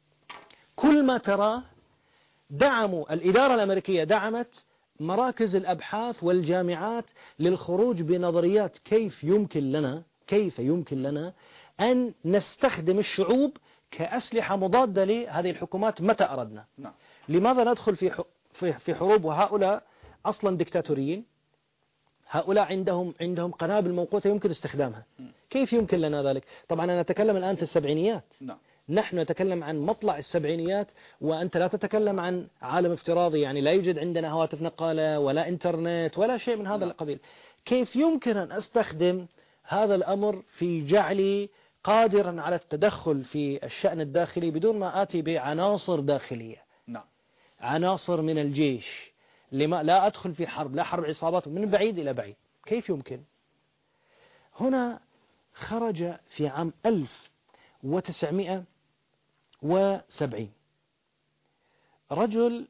كل ما تراه دعموا الإدارة الأمريكية، دعمت مراكز الأبحاث والجامعات للخروج بنظريات كيف يمكن لنا كيف يمكن لنا أن نستخدم الشعوب كأسلحة مضادة لهذه الحكومات متى أردنا. نعم. لماذا ندخل في في حروب وهؤلاء أصلا ديكتاتوريين؟ هؤلاء عندهم عندهم قنابل موقوتة يمكن استخدامها. كيف يمكن لنا ذلك؟ طبعا أنا أتكلم الآن في السبعينيات. نعم. نحن نتكلم عن مطلع السبعينيات، وأنت لا تتكلم عن عالم افتراضي، يعني لا يوجد عندنا هواتف نقالة ولا إنترنت ولا شيء من هذا نعم. القبيل. كيف يمكن أن أستخدم هذا الأمر في جعلي قادرا على التدخل في الشأن الداخلي بدون ما آتي بعناصر داخلية؟ نعم. عناصر من الجيش، لما لا أدخل في حرب، لا حرب عصابات من بعيد إلى بعيد. كيف يمكن؟ هنا خرج في عام ألف وتسعمائة وسبعين رجل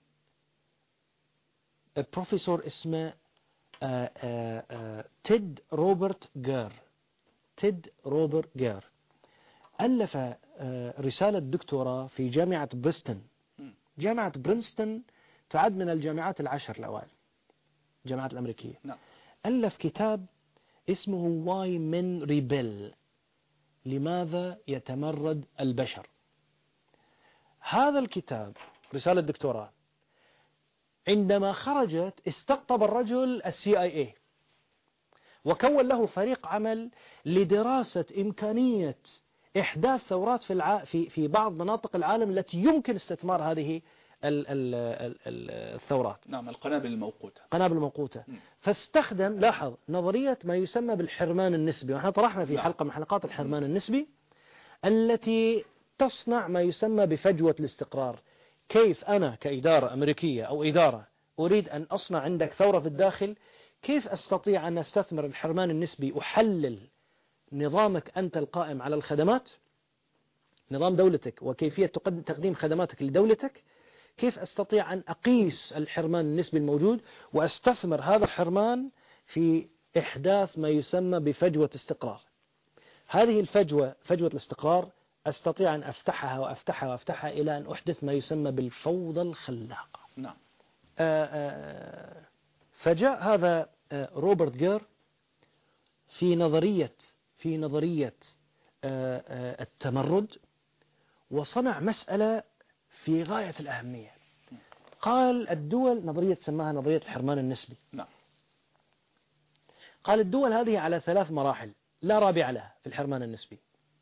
بروفيسور اسمه آآ آآ تيد روبرت جير تيد روبرت جير ألف رسالة دكتوراه في جامعة برينستون. جامعة برينستون تعد من الجامعات العشر الأوائل، الجامعات الأمريكية. نعم. ألف كتاب اسمه Why Men Rebel، لماذا يتمرد البشر. هذا الكتاب رسالة دكتوراه عندما خرجت استقطب الرجل السي آي اي وكون له فريق عمل لدراسة إمكانية إحداث ثورات في الع... في في بعض مناطق العالم التي يمكن استثمار هذه ال... ال... ال... الثورات. نعم. القنابل الموقوتة. قنابل موقوتة. م. فاستخدم، لاحظ، نظرية ما يسمى بالحرمان النسبي، ونحن طرحنا في حلقة من حلقات الحرمان النسبي التي تصنع ما يسمى بفجوة الاستقرار. كيف أنا كإدارة أمريكية أو إدارة أريد أن أصنع عندك ثورة في الداخل، كيف أستطيع أن أستثمر الحرمان النسبي، أحلل نظامك أنت القائم على الخدمات، نظام دولتك وكيفية تقديم خدماتك لدولتك، كيف أستطيع أن أقيس الحرمان النسبي الموجود وأستثمر هذا الحرمان في إحداث ما يسمى بفجوة استقرار. هذه الفجوة، فجوة الاستقرار، أستطيع أن أفتحها وأفتحها وأفتحها إلى أن أحدث ما يسمى بالفوضى الخلاقة. نعم. آآ آآ فجاء هذا روبرت جير في نظرية في نظرية التمرد وصنع مسألة في غاية الأهمية. قال الدول، نظرية سماها نظرية الحرمان النسبي. نعم. قال الدول هذه على ثلاث مراحل لا رابع لها في الحرمان النسبي،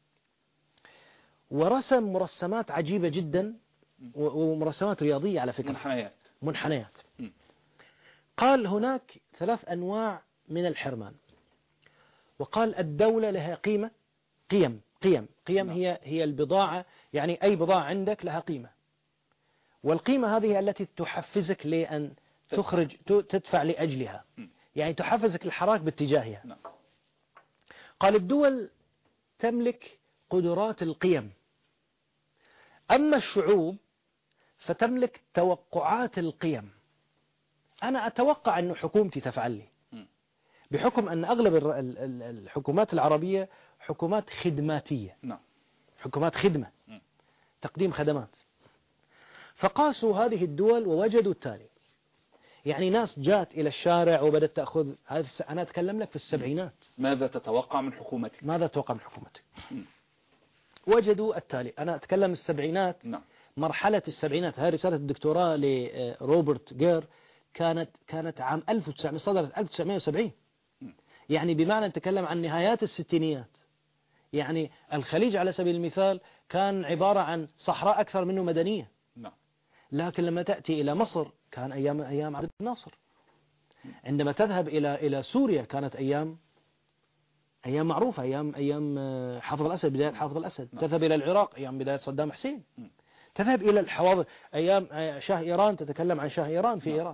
ورسم مرسمات عجيبة جدا ومرسمات رياضية على فكرة، منحنيات. منحنيات. قال هناك ثلاث أنواع من الحرمان، وقال الدولة لها قيمة، قيم قيم قيم هي هي البضاعة، يعني أي بضاعة عندك لها قيمة، والقيمة هذه التي تحفزك لأن تخرج تدفع لأجلها، يعني تحفزك للحراك باتجاهها. قال الدول تملك قدرات القيم، أما الشعوب فتملك توقعات القيم. أنا أتوقع أن حكومتي تفعل لي، بحكم أن أغلب الحكومات العربية حكومات خدماتية، حكومات خدمة، تقديم خدمات. فقاسوا هذه الدول ووجدوا التالي، يعني ناس جات إلى الشارع وبدأت تأخذ، أنا أتكلم لك في السبعينات. ماذا تتوقع من حكومتك؟ ماذا تتوقع من حكومتك؟ وجدوا التالي، أنا أتكلم السبعينات. نعم. مرحلة السبعينات، هذه رسالة الدكتوراه لروبرت جير كانت كانت عام ألف وتسعمائة، صدرت ألف وتسعمائة وسبعين، يعني بمعنى نتكلم عن نهايات الستينيات. يعني الخليج على سبيل المثال كان عبارة عن صحراء أكثر منه مدنية. نعم. لكن لما تأتي إلى مصر كان أيام أيام عبد الناصر. عندما تذهب إلى إلى سوريا كانت أيام أيام معروفة، أيام أيام حافظ الأسد، بداية حافظ الأسد. نعم. تذهب إلى العراق أيام بداية صدام حسين. تذهب إلى الحواضر أيام شاه إيران، تتكلم عن شاه إيران في إيران.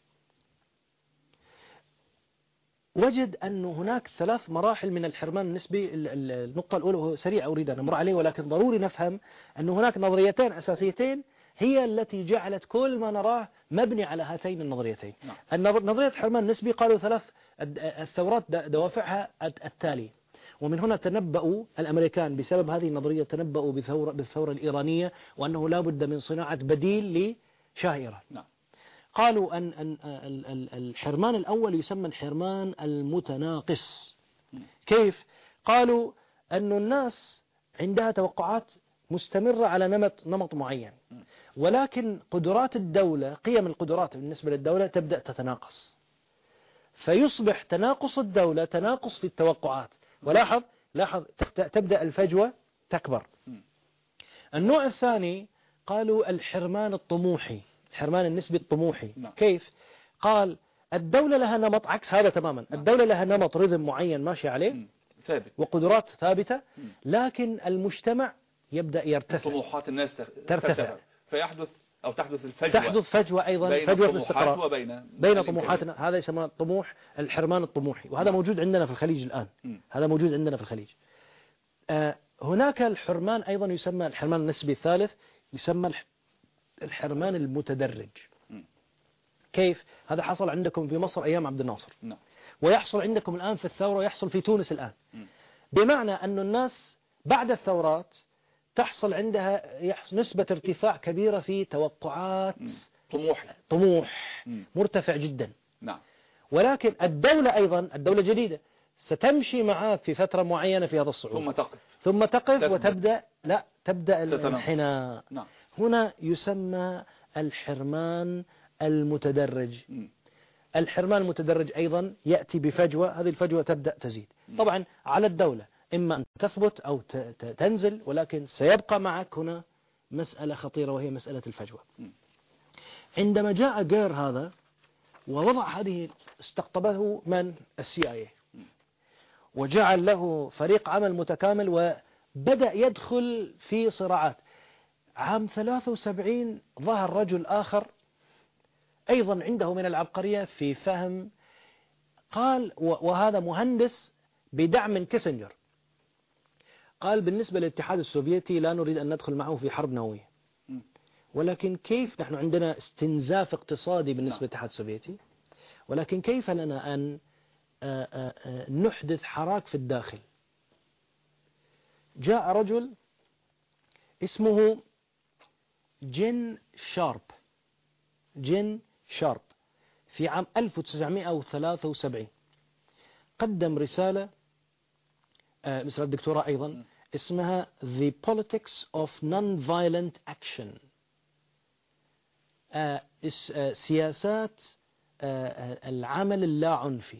وجد أن هناك ثلاث مراحل من الحرمان النسبي. النقطة الأولى، وهو سريع أريد أن أمر عليه، ولكن ضروري نفهم أن هناك نظريتين أساسيتين هي التي جعلت كل ما نراه مبني على هاتين النظريتين. نظرية الحرمان النسبي قالوا ثلاث الثورات دوافعها التالي، ومن هنا تنبأوا الأمريكان بسبب هذه النظرية، تنبأوا بثورة بالثورة الإيرانية، وأنه لا بد من صناعة بديل لشاه إيران. نعم. قالوا أن أن الحرمان الأول يسمى الحرمان المتناقص. كيف؟ قالوا أن الناس عندها توقعات مستمرة على نمط نمط معين، ولكن قدرات الدولة، قيم القدرات بالنسبة للدولة تبدأ تتناقص، فيصبح تناقص الدولة تناقص في التوقعات. ولاحظ لاحظ تبدأ الفجوة تكبر. النوع الثاني قالوا الحرمان الطموحي، الحرمان النسبي الطموحي. نعم. كيف؟ قال الدولة لها نمط عكس هذا تماما. نعم. الدولة لها نمط رذم معين ماشي عليه ثابت، وقدرات ثابتة، لكن المجتمع يبدأ يرتفع، طموحات الناس ترتفع، فيحدث أو تحدث الفجوة، تحدث فجوة أيضا، بين فجوة الاستقرار وبين بين طموحاتنا. هذا يسمى الطموح الحرمان الطموحي، وهذا نعم. موجود عندنا في الخليج الآن. م. هذا موجود عندنا في الخليج. آه هناك الحرمان أيضا يسمى الحرمان النسبي الثالث، يسمى الحرمان المتدرج. م. كيف؟ هذا حصل عندكم في مصر أيام عبد الناصر، م. ويحصل عندكم الآن في الثورة، ويحصل في تونس الآن. م. بمعنى أن الناس بعد الثورات تحصل عندها نسبة ارتفاع كبيرة في توقعات، طموح طموح م. مرتفع جدا. نعم. ولكن الدولة أيضا، الدولة جديدة ستمشي معك في فترة معينة في هذا الصعود، ثم تقف ثم تقف وتبدأ لا تبدأ الانحناء. نعم. هنا يسمى الحرمان المتدرج. م. الحرمان المتدرج أيضا يأتي بفجوة، هذه الفجوة تبدأ تزيد. م. طبعا على الدولة إما أن تثبت أو تنزل، ولكن سيبقى معك هنا مسألة خطيرة، وهي مسألة الفجوة. م. عندما جاء جير هذا ووضع هذه، استقطبه من السي آي إيه، وجعل له فريق عمل متكامل، وبدأ يدخل في صراعات. عام ثلاثة وسبعين ظهر رجل آخر أيضا عنده من العبقرية في فهم، قال، وهذا مهندس بدعم من كيسنجر، قال بالنسبة للاتحاد السوفيتي لا نريد أن ندخل معه في حرب نووية، ولكن كيف نحن عندنا استنزاف اقتصادي بالنسبة للاتحاد السوفيتي، ولكن كيف لنا أن نحدث حراك في الداخل. جاء رجل اسمه جين شارب، جين شارب في عام ألف وتسعمائة وثلاثة وسبعين قدم رسالة، رسالة دكتوراه أيضا، اسمها The Politics of Non-Violent Action، سياسات العمل اللا عنفي.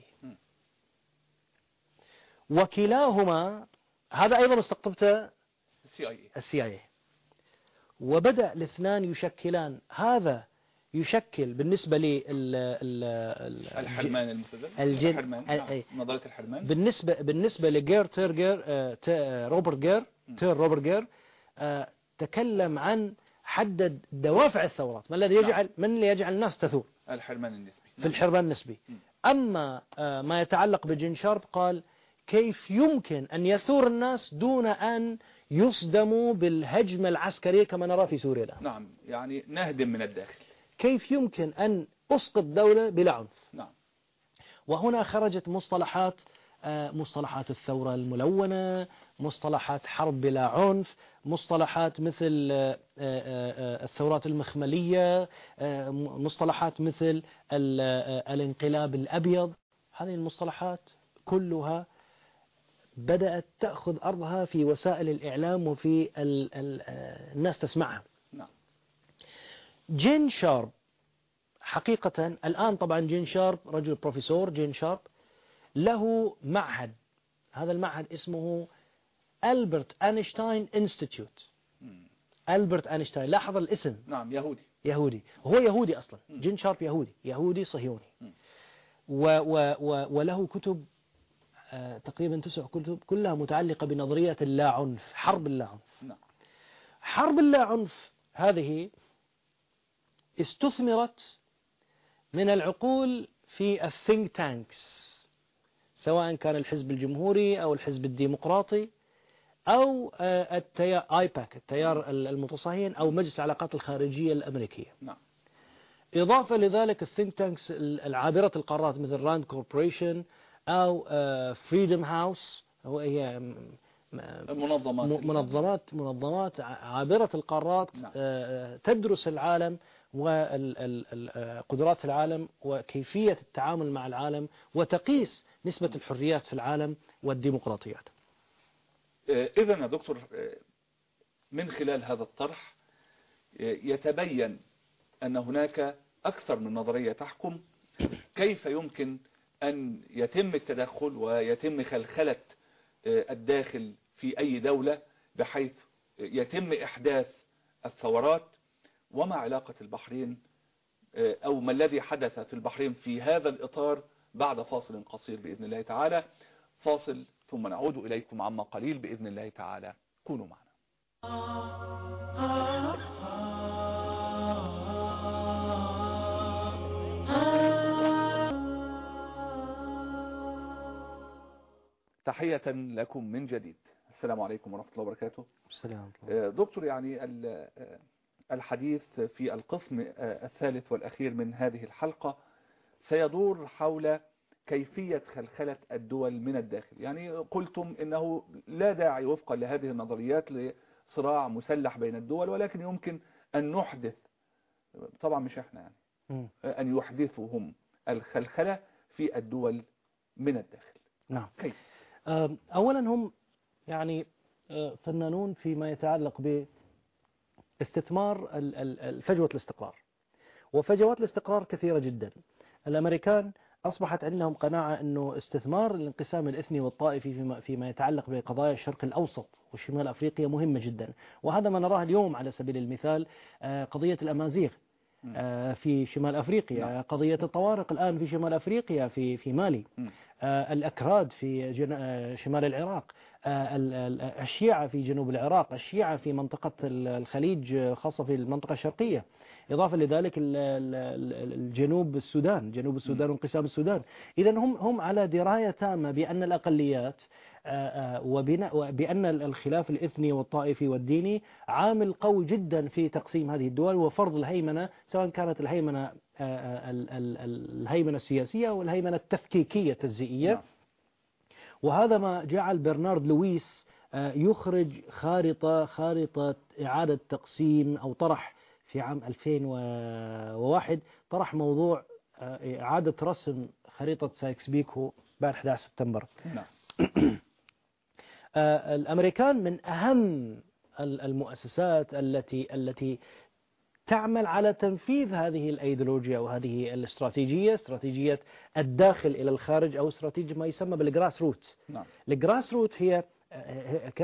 وكلاهما هذا أيضا استقطبته السي آي إيه، وبدأ الاثنان يشكلان، هذا يشكل بالنسبة لي الحرمان المتدل الجن الحرمان نعم. نظرية الحرمان بالنسبة بالنسبة لجير تيرجر آه روبرت جير تير روبرت جير آه تكلم عن حدد دوافع الثورات، ما الذي يجعل نعم. من اللي يجعل الناس تثور؟ الحرمان النسبي في نعم. الحرمان النسبي. م. أما آه ما يتعلق بجين شارب قال كيف يمكن أن يثور الناس دون أن يصدموا بالهجمة العسكرية كما نرى في سوريا الآن. نعم، يعني نهدم من الداخل. كيف يمكن أن أسقط دولة بلا عنف؟ نعم. وهنا خرجت مصطلحات مصطلحات الثورة الملونة، مصطلحات حرب بلا عنف، مصطلحات مثل الثورات المخملية، مصطلحات مثل الانقلاب الأبيض. هذه المصطلحات كلها بدأت تأخذ أرضها في وسائل الإعلام وفي الناس تسمعها. نعم. جين شارب حقيقة الآن طبعا جين شارب رجل بروفيسور جين شارب له معهد، هذا المعهد اسمه ألبرت أينشتاين انستيتيوت. ألبرت أينشتاين، لاحظ الاسم. نعم، يهودي يهودي هو يهودي أصلا. م. جين شارب يهودي يهودي صهيوني. و و و وله كتب آه تقريبا تسع كتب كلها متعلقة بنظرية اللا عنف، حرب اللا عنف. نعم. حرب اللا عنف هذه استثمرت من العقول في الثينك تانكس، سواء كان الحزب الجمهوري أو الحزب الديمقراطي أو التيار آيباك التيار المتصهين أو مجلس العلاقات الخارجية الأمريكية. نعم. إضافة لذلك الثينك تانكس العابرة القارات مثل راند كوربوريشن أو فريدم هاوس، هي منظمات منظمات منظمات عابرة القارات. نعم. تدرس العالم وقدرات العالم وكيفية التعامل مع العالم وتقيس نسبة الحريات في العالم والديمقراطيات. إذن يا دكتور، من خلال هذا الطرح يتبين أن هناك أكثر من نظرية تحكم. كيف يمكن أن يتم التدخل ويتم خلخلة الداخل في أي دولة بحيث يتم إحداث الثورات؟ وما علاقة البحرين أو ما الذي حدث في البحرين في هذا الإطار؟ بعد فاصل قصير بإذن الله تعالى، فاصل ثم نعود إليكم عما قليل بإذن الله تعالى، كونوا معنا. تحية لكم من جديد. السلام عليكم ورحمة الله وبركاته. السلام. دكتور، يعني الحديث في القسم الثالث والأخير من هذه الحلقة سيدور حول كيفية خلخلة الدول من الداخل. يعني قلتم إنه لا داعي وفقا لهذه النظريات لصراع مسلح بين الدول، ولكن يمكن أن نحدث، طبعا مش احنا يعني، أن يحدثوا هم الخلخلة في الدول من الداخل. نعم. كيف؟ أولا هم يعني فنانون فيما يتعلق باستثمار فجوة الاستقرار، وفجوات الاستقرار كثيرة جدا. الأمريكان أصبحت عندهم قناعة أنه استثمار الانقسام الإثني والطائفي فيما, فيما يتعلق بقضايا الشرق الأوسط وشمال أفريقيا مهمة جدا، وهذا ما نراه اليوم. على سبيل المثال قضية الأمازيغ في شمال أفريقيا، قضية الطوارق الآن في شمال أفريقيا في في مالي، الأكراد في شمال العراق، الشيعة في جنوب العراق، الشيعة في منطقة الخليج خاصة في المنطقة الشرقية، إضافة لذلك الجنوب السودان جنوب السودان وانقسام السودان. إذن هم هم على دراية تامة بأن الأقليات وبأن الخلاف الإثني والطائفي والديني عامل قوي جدا في تقسيم هذه الدول وفرض الهيمنة، سواء كانت الهيمنة الهيمنة السياسية أو الهيمنة التفكيكية التجزئية. وهذا ما جعل برنارد لويس يخرج خارطة خارطة إعادة تقسيم، أو طرح في عام ألفين وواحد طرح موضوع إعادة رسم خريطة سايكس بيكو بعد أحد عشر سبتمبر. نعم. الأمريكان من أهم المؤسسات التي التي تعمل على تنفيذ هذه الأيديولوجيا وهذه الاستراتيجية، استراتيجية الداخل إلى الخارج، أو استراتيجية ما يسمى بالجراس روت. نعم. الجراس روت هي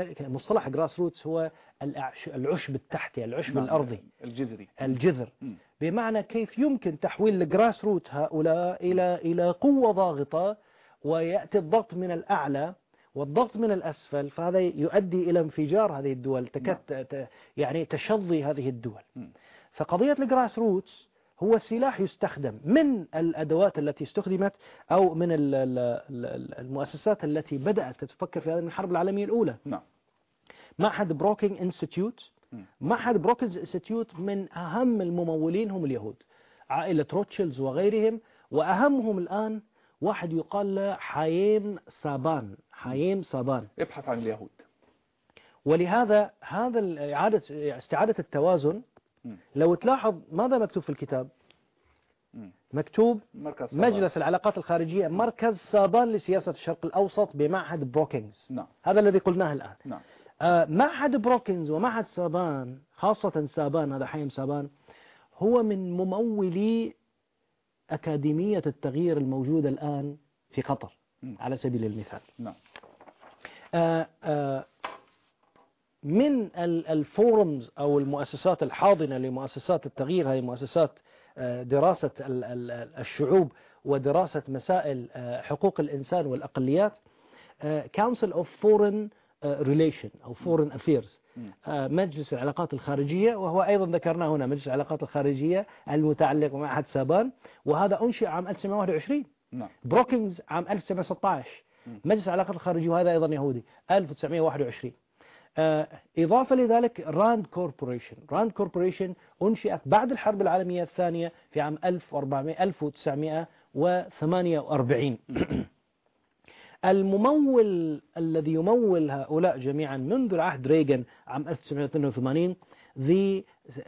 مصطلح جراس روت هو العشب التحتي، العشب نعم. الأرضي الجذري. الجذر. م. بمعنى كيف يمكن تحويل الجراس روت هؤلاء إلى إلى قوة ضاغطة، ويأتي الضغط من الأعلى والضغط من الأسفل، فهذا يؤدي إلى انفجار هذه الدول، تكت يعني تشظي هذه الدول. فقضية الجراس روتس هو سلاح يستخدم من الأدوات التي استخدمت أو من المؤسسات التي بدأت تفكر في هذا من الحرب العالمية الأولى. نعم. معهد بروكينج انستيتيوت، معهد بروكينج انستيتيوت من أهم الممولين هم اليهود، عائلة روتشيلدز وغيرهم، وأهمهم الآن واحد يقال له حايم سابان. حايم سابان ابحث عن اليهود. ولهذا هذا إعادة استعادة التوازن، لو تلاحظ ماذا مكتوب في الكتاب؟ مكتوب مجلس العلاقات الخارجية مركز سابان لسياسة الشرق الأوسط بمعهد بروكينجز. نعم. هذا الذي قلناه الآن. نعم. آه معهد بروكينجز ومعهد سابان، خاصة سابان، هذا حايم سابان، هو من ممولي أكاديمية التغيير الموجودة الآن في قطر م. على سبيل المثال. نعم. آه آه من الفورمز أو المؤسسات الحاضنة لمؤسسات التغيير، هذه مؤسسات دراسة الشعوب ودراسة مسائل حقوق الإنسان والأقليات، Council of Foreign Relation أو Foreign Affairs، مجلس العلاقات الخارجية، وهو أيضا ذكرنا هنا مجلس العلاقات الخارجية المتعلق بمعهد سابان، وهذا أنشئ عام ألف وتسعمائة وواحد وعشرين. نعم. بروكينجز عام ألف وتسعمائة وستة عشر. مجلس العلاقات الخارجية وهذا أيضا يهودي ألف وتسعمائة وواحد وعشرين. إضافة لذلك راند كوربوريشن. راند كوربوريشن أنشئت بعد الحرب العالمية الثانية في عام ألف وتسعمائة وثمانية وأربعين. الممول الذي يمول هؤلاء جميعا منذ العهد ريغان عام ألف وتسعمائة واثنين وثمانين the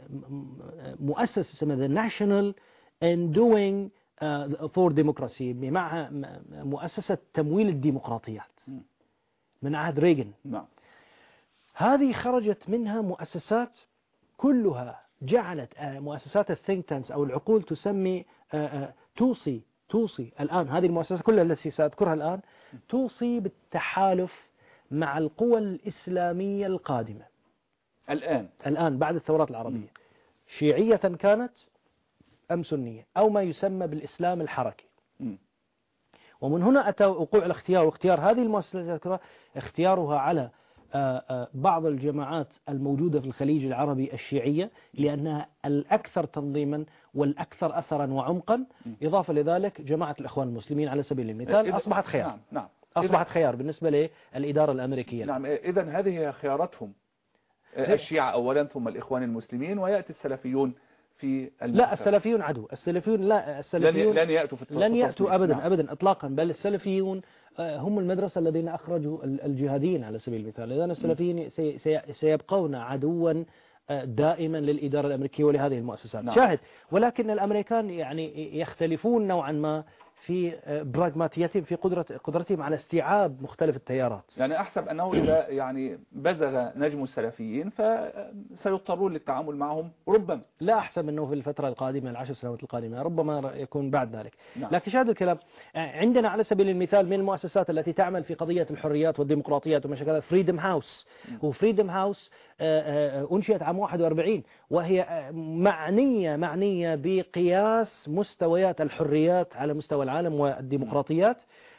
مؤسسة اسمها the National Enduring for Democracy، بمعنى مؤسسة تمويل الديمقراطيات من عهد ريغان. نعم. هذه خرجت منها مؤسسات كلها جعلت مؤسسات الثينك تانكس أو العقول تسمي توصي توصي الآن، هذه المؤسسات كلها التي سأذكرها الآن توصي بالتحالف مع القوى الإسلامية القادمة الآن الآن بعد الثورات العربية، شيعية كانت أم سنية أو ما يسمى بالإسلام الحركي. م. ومن هنا أتى وقوع الاختيار، واختيار هذه المؤسسات اختيارها على بعض الجماعات الموجودة في الخليج العربي الشيعية لأنها الأكثر تنظيما والأكثر أثرا وعمقا، إضافة لذلك جماعة الإخوان المسلمين على سبيل المثال أصبحت خيار. نعم. نعم. أصبحت خيار بالنسبة للإدارة الأمريكية. نعم. إذن هذه هي خياراتهم، الشيعة أولا ثم الإخوان المسلمين، ويأتي السلفيون في المحتر. لا، السلفيون عدو. السلفيون لا السلفيون لن يأتوا في لن يأتوا أبدا. نعم. أبدا إطلاقا. بل السلفيون هم المدرسة الذين أخرجوا الجهاديين على سبيل المثال. إذن السلفيين سيبقون عدوا دائما للإدارة الأمريكية ولهذه المؤسسات. نعم. شاهد. ولكن الأمريكان يعني يختلفون نوعا ما في براغماتيتهم في قدرة قدرتهم على استيعاب مختلف التيارات. يعني أحسب أنه إذا يعني بزغ نجم السلفيين فسيضطرون للتعامل معهم ربما. لا أحسب أنه في الفترة القادمة العشر سنوات القادمة، ربما يكون بعد ذلك. نعم. لكن شاهد الكلام، عندنا على سبيل المثال من المؤسسات التي تعمل في قضية الحريات والديمقراطيات وما شابه فريدم هاوس. وفريدم هاوس أنشئت عام واحد وأربعين، وهي معنية معنية بقياس مستويات الحريات على مستوى العالم والديمقراطيات.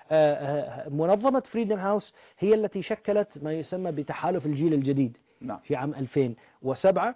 منظمة فريدم هاوس هي التي شكلت ما يسمى بتحالف الجيل الجديد. نعم. في عام ألفين وسبعة،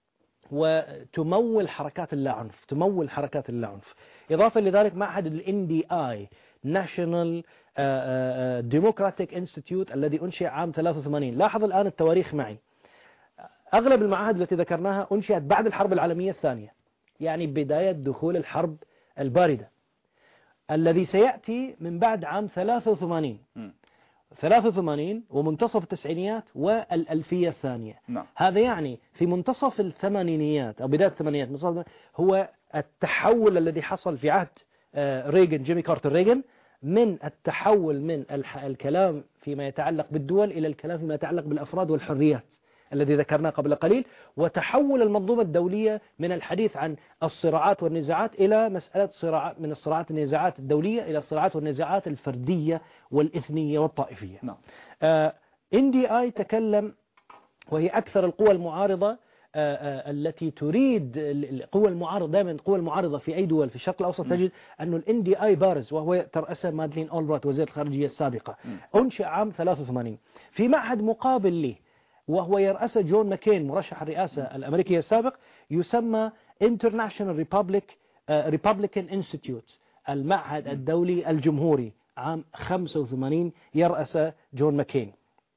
وتمول حركات اللاعنف تمول حركات اللاعنف. إضافة لذلك معهد ال إن دي آي National Democratic Institute الذي أنشئ عام ثلاثة وثمانين. لاحظ الآن التواريخ معي، أغلب المعاهد التي ذكرناها أنشئت بعد الحرب العالمية الثانية، يعني بداية دخول الحرب الباردة. الذي سيأتي من بعد عام ثلاثة وثمانين م. ثلاثة وثمانين ومنتصف التسعينيات والألفية الثانية. نعم. هذا يعني في منتصف الثمانينيات أو بداية الثمانينيات هو التحول الذي حصل في عهد ريغان، جيمي كارتر ريغان، من التحول من الكلام فيما يتعلق بالدول إلى الكلام فيما يتعلق بالأفراد والحريات الذي ذكرناه قبل قليل، وتحول المنظومة الدولية من الحديث عن الصراعات والنزاعات إلى مسألة صراعات، من الصراعات والنزاعات الدولية إلى الصراعات والنزاعات الفردية والإثنية والطائفية. نعم. إن دي آي تكلم، وهي أكثر القوى المعارضة التي تريد القوى المعارضة. دائما القوى المعارضة في أي دول في الشرق الأوسط تجد أن الإن دي آي بارز، وهو ترأسه مادلين أولبرات وزير الخارجية السابقة، أنشئ عام ثلاثة وثمانين في معهد مقابل له وهو يرأسه جون ماكين مرشح الرئاسة الأمريكية السابق، يسمى International Republic Republican Institute، المعهد الدولي الجمهوري، عام خمسة وثمانين يرأسه جون ماكين.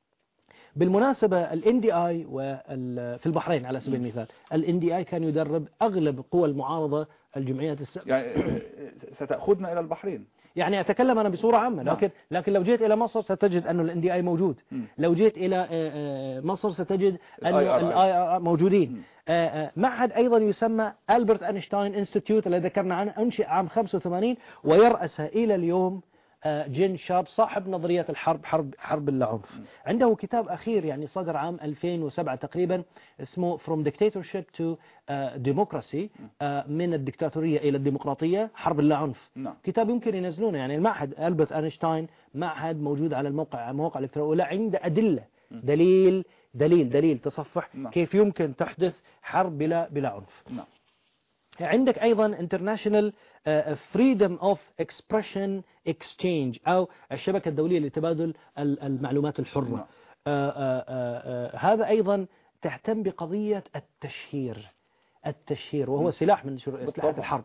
بالمناسبة ال إن دي آي في البحرين على سبيل المثال، ال إن دي آي كان يدرب أغلب قوى المعارضة الجمعيات الس... يعني ستأخذنا إلى البحرين. يعني أتكلم أنا بصورة عامة، لكن لكن لو جيت إلى مصر ستجد أن ال إن دي آي موجود. م. لو جيت إلى مصر ستجد أن ال آي آر موجودين. م. معهد أيضا يسمى ألبرت أينشتاين انستيتيوت الذي ذكرنا عنه، أنشئ عام خمسة وثمانين ويرأسه إلى اليوم جين شارب صاحب نظرية الحرب، حرب حرب اللاعنف. عنده كتاب أخير يعني صدر عام ألفين وسبعة تقريبا اسمه From Dictatorship to Democracy، من الدكتاتورية إلى الديمقراطية، حرب اللاعنف. كتاب يمكن ينزلونه، يعني المعهد ألبرت أينشتاين معهد موجود على الموقع مواقع الإلكترونية، ولا عنده أدلة دليل دليل دليل تصفح كيف يمكن تحدث حرب بلا بلا عنف. عندك أيضا International Freedom of Expression Exchange أو الشبكة الدولية لتبادل المعلومات الحرة. آآ آآ هذا أيضا تهتم بقضية التشهير التشهير وهو سلاح من سلاحات الحرب.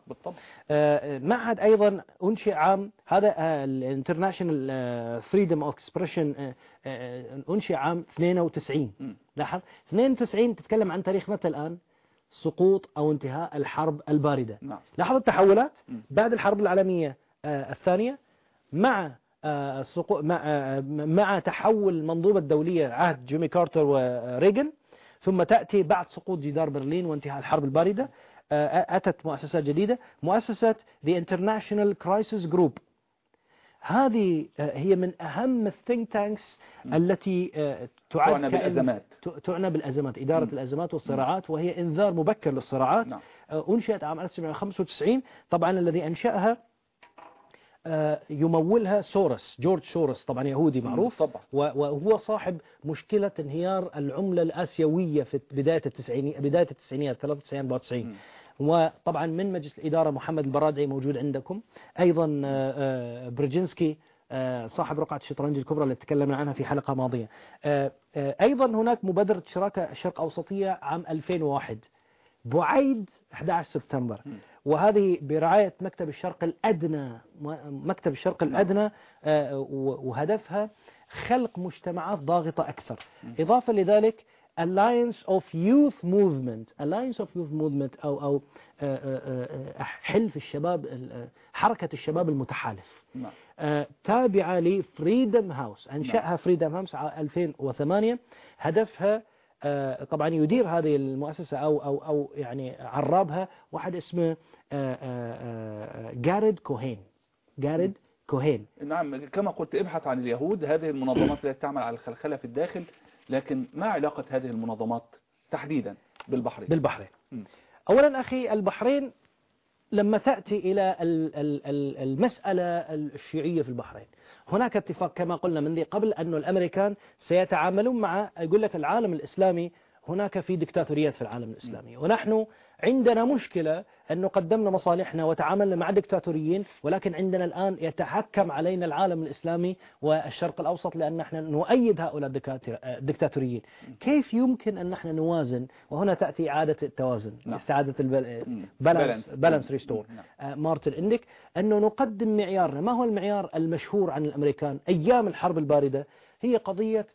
معهد أيضا أنشئ عام هذا الانترناشنال فريدم اوف اكسبريشن أنشئ عام اثنين وتسعين. لاحظ اثنين وتسعين تتكلم عن تاريخ متى الآن؟ سقوط أو انتهاء الحرب الباردة. نعم. لاحظ التحولات بعد الحرب العالمية الثانية مع السقوط مع مع تحول المنظومة الدولية عهد جيمي كارتر وريغن، ثم تأتي بعد سقوط جدار برلين وانتهاء الحرب الباردة أتت مؤسسات جديدة، مؤسسة The International Crisis Group. هذه هي من أهم الثينك تانكس التي تعد تعنى بالأزمات تعنى بالأزمات إدارة م. الأزمات والصراعات، وهي إنذار مبكر للصراعات. نعم. أنشئت عام ألف وتسعمائة وخمسة وتسعين. طبعا الذي أنشأها يمولها سورس، جورج سورس، طبعا يهودي معروف، طبعا. وهو صاحب مشكلة انهيار العملة الآسيوية في بداية التسعينيات بداية التسعينيات ثلاثة وتسعين أربعة وتسعين. وطبعا من مجلس الإدارة محمد البرادعي موجود عندكم، أيضا برجينسكي صاحب رقعة الشطرنج الكبرى اللي تكلمنا عنها في حلقة ماضية. أيضا هناك مبادرة شراكة الشرق أوسطية عام ألفين وواحد بعيد أحد عشر سبتمبر، وهذه برعاية مكتب الشرق الأدنى مكتب الشرق الأدنى وهدفها خلق مجتمعات ضاغطة أكثر. إضافة لذلك Alliance of Youth Movement Alliance of Youth Movement أو أو حلف الشباب، حركة الشباب المتحالف، تابعة لفريدم هاوس، أنشأها فريدم هاوس عام ألفين وثمانية. هدفها طبعا يدير هذه المؤسسة أو أو أو يعني عرابها واحد اسمه جاريد كوهين. جاريد كوهين. نعم، كما قلت ابحث عن اليهود، هذه المنظمات التي تعمل على الخلخلة في الداخل، لكن ما علاقة هذه المنظمات تحديدا بالبحرين؟ بالبحرين م. أولا أخي، البحرين لما تأتي إلى المسألة الشيعية في البحرين، هناك اتفاق كما قلنا من ذي قبل أن الأمريكان سيتعاملون مع، يقول لك العالم الإسلامي هناك في دكتاتوريات في العالم الإسلامي، ونحن عندنا مشكلة أنه قدمنا مصالحنا وتعاملنا مع دكتاتوريين، ولكن عندنا الآن يتحكم علينا العالم الإسلامي والشرق الأوسط لأن نحن نؤيد هؤلاء الدكتاتوريين. كيف يمكن أن نحن نوازن؟ وهنا تأتي إعادة التوازن، استعادة البالانس بالانس ريستور. مارتن إنديك أنه نقدم معيارنا. ما هو المعيار المشهور عن الأمريكان أيام الحرب الباردة؟ هي قضية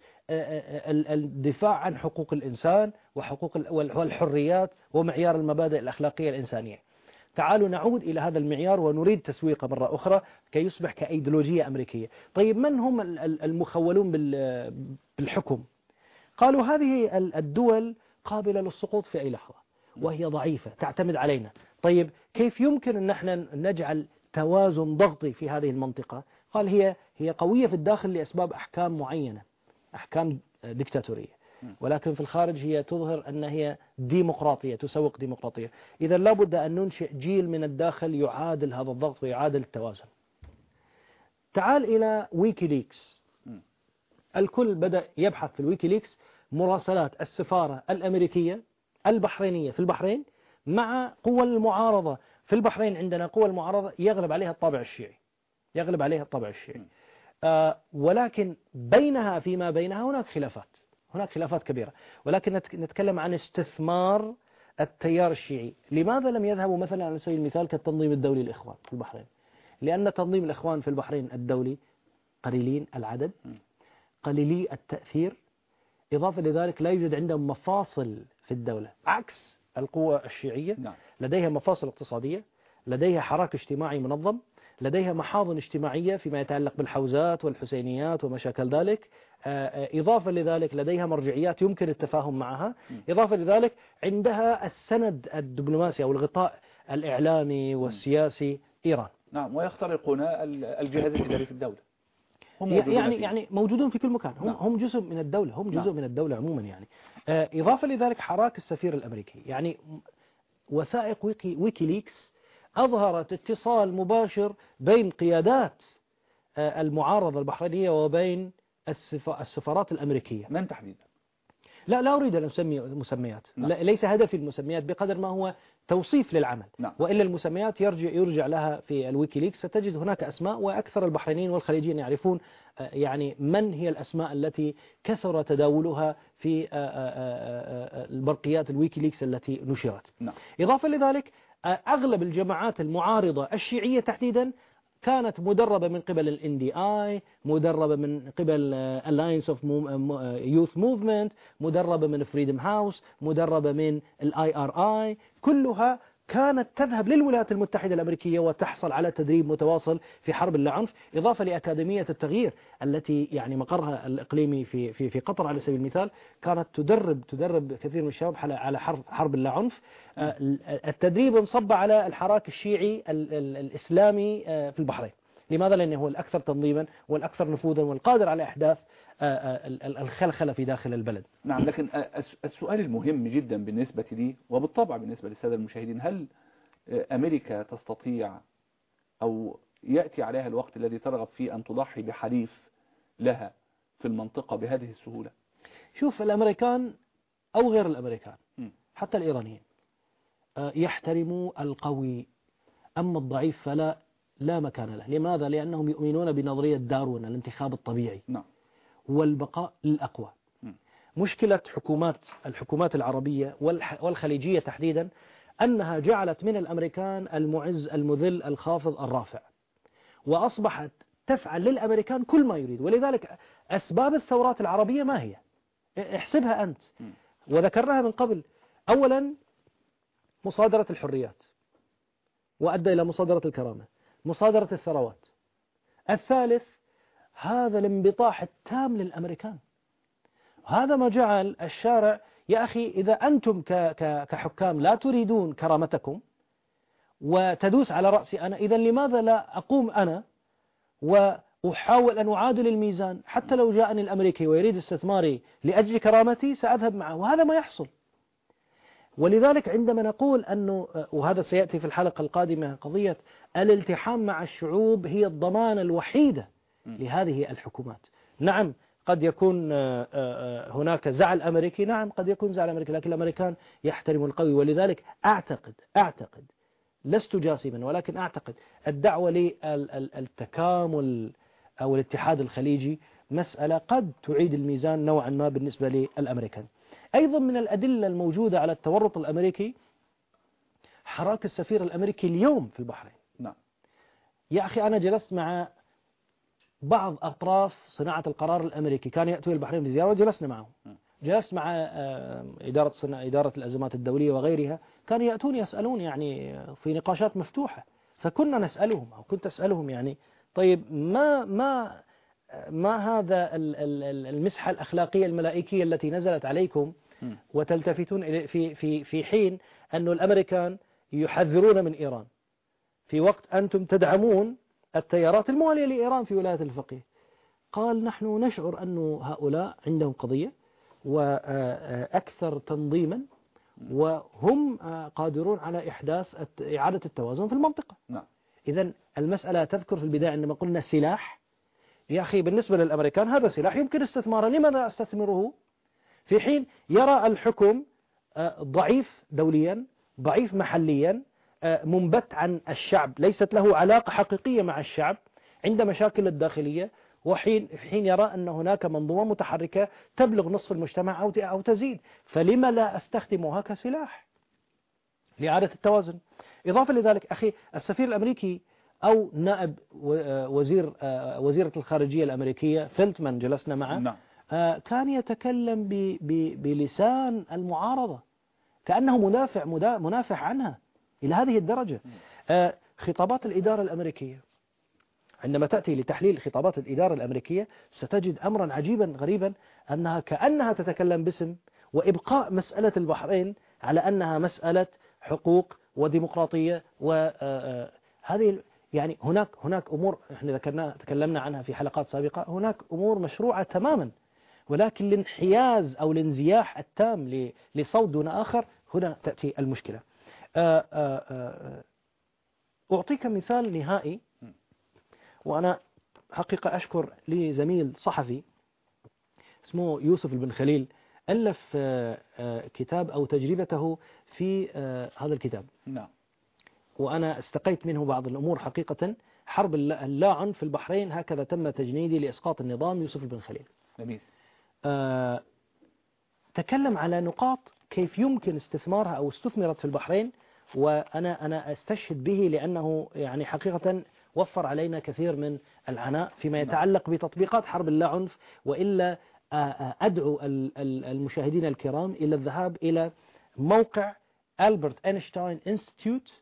الدفاع عن حقوق الإنسان وحقوق والحريات ومعيار المبادئ الأخلاقية الإنسانية. تعالوا نعود إلى هذا المعيار ونريد تسويقه مرة أخرى كي يصبح كأيديولوجية أمريكية. طيب من هم المخولون بالحكم؟ قالوا هذه الدول قابلة للسقوط في أي لحظة وهي ضعيفة تعتمد علينا. طيب كيف يمكن أن احنا نجعل توازن ضغطي في هذه المنطقة؟ قال هي هي قوية في الداخل لأسباب أحكام معينة، أحكام ديكتاتورية، ولكن في الخارج هي تظهر أن هي ديمقراطية، تسوق ديمقراطية. إذا لابد أن ننشئ جيل من الداخل يعادل هذا الضغط ويعادل التوازن. تعال إلى ويكيليكس. الكل بدأ يبحث في الويكيليكس مراسلات السفارة الأمريكية البحرينية في البحرين مع قوى المعارضة في البحرين. عندنا قوى المعارضة يغلب عليها الطابع الشيعي، يغلب عليها الطابع الشيعي. آه ولكن بينها فيما بينها هناك خلافات، هناك خلافات كبيرة، ولكن نتكلم عن استثمار التيار الشيعي. لماذا لم يذهبوا مثلا على سبيل المثال كالتنظيم الدولي الإخوان في البحرين؟ لأن تنظيم الإخوان في البحرين الدولي قليلين العدد، قليلي التأثير، إضافة لذلك لا يوجد عندهم مفاصل في الدولة عكس القوى الشيعية. نعم. لديها مفاصل اقتصادية، لديها حراك اجتماعي منظم، لديها محاضن اجتماعية فيما يتعلق بالحوزات والحسينيات وما شاكل ذلك، إضافة لذلك لديها مرجعيات يمكن التفاهم معها، إضافة لذلك عندها السند الدبلوماسي أو الغطاء الإعلامي والسياسي إيران. نعم. ويخترقون الجهاز الإداري في الدولة، هم يعني فيه. يعني موجودون في كل مكان، هم, نعم. هم جزء من الدولة، هم جزء نعم. من الدولة عموما يعني. إضافة لذلك حراك السفير الأمريكي، يعني وثائق ويكي, ويكيليكس أظهرت اتصال مباشر بين قيادات المعارضة البحرينية وبين السفارات الأمريكية. من تحديدا؟ لا لا أريد أن أسمي مسميات. نعم. ليس هدفي المسميات بقدر ما هو توصيف للعمل. نعم. وإلا المسميات يرجع يرجع لها في الويكيليكس، ستجد هناك أسماء، وأكثر البحرينيين والخليجيين يعرفون يعني من هي الأسماء التي كثر تداولها في البرقيات الويكيليكس التي نشرت. نعم. إضافة لذلك أغلب الجماعات المعارضة الشيعية تحديدا كانت مدربة من قبل ال إن دي آي، مدربة من قبل Alliance of Youth Movement، مدربة من Freedom House، مدربة من ال آي آر آي، كلها كانت تذهب للولايات المتحدة الأمريكية وتحصل على تدريب متواصل في حرب اللاعنف، إضافة لأكاديمية التغيير التي يعني مقرها الإقليمي في في في قطر على سبيل المثال، كانت تدرب تدرب كثير من الشباب على حرب حرب اللاعنف. التدريب انصب على الحراك الشيعي الإسلامي في البحرين. لماذا؟ لأنه هو الأكثر تنظيما والأكثر نفوذا والقادر على إحداث الخلخلة في داخل البلد. نعم. لكن السؤال المهم جدا بالنسبة لي وبالطبع بالنسبة للسادة المشاهدين، هل أمريكا تستطيع أو يأتي عليها الوقت الذي ترغب فيه أن تضحي بحليف لها في المنطقة بهذه السهولة؟ شوف، الأمريكان أو غير الأمريكان حتى الإيرانيين يحترموا القوي، أما الضعيف فلا لا مكان له. لماذا؟ لأنهم يؤمنون بنظرية داروين، الانتخاب الطبيعي. نعم. والبقاء للأقوى. مشكلة حكومات الحكومات العربية والخليجية تحديدا أنها جعلت من الأمريكان المعز المذل الخافض الرافع، وأصبحت تفعل للأمريكان كل ما يريد. ولذلك أسباب الثورات العربية ما هي؟ احسبها أنت، وذكرناها من قبل. أولا مصادرة الحريات وأدى إلى مصادرة الكرامة، مصادرة الثروات. الثالث هذا الانبطاح التام للأمريكان. هذا ما جعل الشارع، يا أخي إذا أنتم كحكام لا تريدون كرامتكم وتدوس على رأسي أنا، إذا لماذا لا أقوم أنا وأحاول أن أعادل الميزان؟ حتى لو جاءني الأمريكي ويريد استثماري لأجل كرامتي سأذهب معه، وهذا ما يحصل. ولذلك عندما نقول أنه، وهذا سيأتي في الحلقة القادمة، قضية الالتحام مع الشعوب هي الضمانة الوحيدة لهذه الحكومات. نعم قد يكون هناك زعل أمريكي، نعم قد يكون زعل أمريكي، لكن الأمريكان يحترمون القوي. ولذلك أعتقد أعتقد لست جاسما، ولكن أعتقد الدعوة للتكامل أو الاتحاد الخليجي مسألة قد تعيد الميزان نوعا ما بالنسبة للأمريكان. أيضا من الأدلة الموجودة على التورط الأمريكي حراك السفير الأمريكي اليوم في البحرين. نعم. يا أخي أنا جلست مع بعض أطراف صناعة القرار الأمريكي، كانوا يأتوا البحرين بزيارة وجلسنا معهم. جلست مع إدارة إدارة الأزمات الدولية وغيرها، كانوا يأتون يسألون يعني في نقاشات مفتوحة، فكنا نسألهم أو كنت أسألهم يعني طيب ما ما ما هذا المسحة الأخلاقية الملائكية التي نزلت عليكم وتلتفتون في في في حين أن الأمريكان يحذرون من إيران في وقت أنتم تدعمون التيارات الموالية لإيران في ولاية الفقيه؟ قال نحن نشعر أن هؤلاء عندهم قضية وأكثر تنظيما، وهم قادرون على إحداث إعادة التوازن في المنطقة. نعم. إذن المسألة تذكر في البداية عندما قلنا سلاح، يا أخي بالنسبة للأمريكان هذا سلاح يمكن استثماره، لماذا استثمره في حين يرى الحكم ضعيف دوليا، ضعيف محليا، منبت عن الشعب، ليست له علاقة حقيقية مع الشعب، عند مشاكل الداخلية، وحين حين يرى أن هناك منظومة متحركة تبلغ نصف المجتمع أو أو تزيد، فلما لا أستخدمها كسلاح لإعادة التوازن؟ إضافة لذلك أخي السفير الأمريكي أو نائب وزير وزيرة الخارجية الأمريكية فيلتمان جلسنا معه، نعم. كان يتكلم بلسان المعارضة كأنه منافع منافع عنها إلى هذه الدرجة. خطابات الإدارة الأمريكية، عندما تأتي لتحليل خطابات الإدارة الأمريكية ستجد أمرا عجيبا غريبا، أنها كأنها تتكلم باسم وإبقاء مسألة البحرين على أنها مسألة حقوق وديمقراطية. وهذه يعني هناك هناك أمور احنا ذكرنا تكلمنا عنها في حلقات سابقة، هناك أمور مشروعة تماما، ولكن الانحياز أو الانزياح التام لصوت دون آخر، هنا تأتي المشكلة. أعطيك مثال نهائي، وأنا حقيقة أشكر لي زميل صحفي اسمه يوسف بن خليل، ألف كتاب أو تجربته في هذا الكتاب. نعم. وأنا استقيت منه بعض الأمور حقيقة. حرب اللا عنف في البحرين، هكذا تم تجنيدي لإسقاط النظام، يوسف بن خليل. جميل. آه تكلم على نقاط كيف يمكن استثمارها أو استثمرت في البحرين، وأنا أنا أستشهد به لأنه يعني حقيقة وفر علينا كثير من العناء فيما يتعلق بتطبيقات حرب اللا عنف. وإلا أدعو المشاهدين الكرام إلى الذهاب إلى موقع ألبرت أينشتاين انستيتيوت،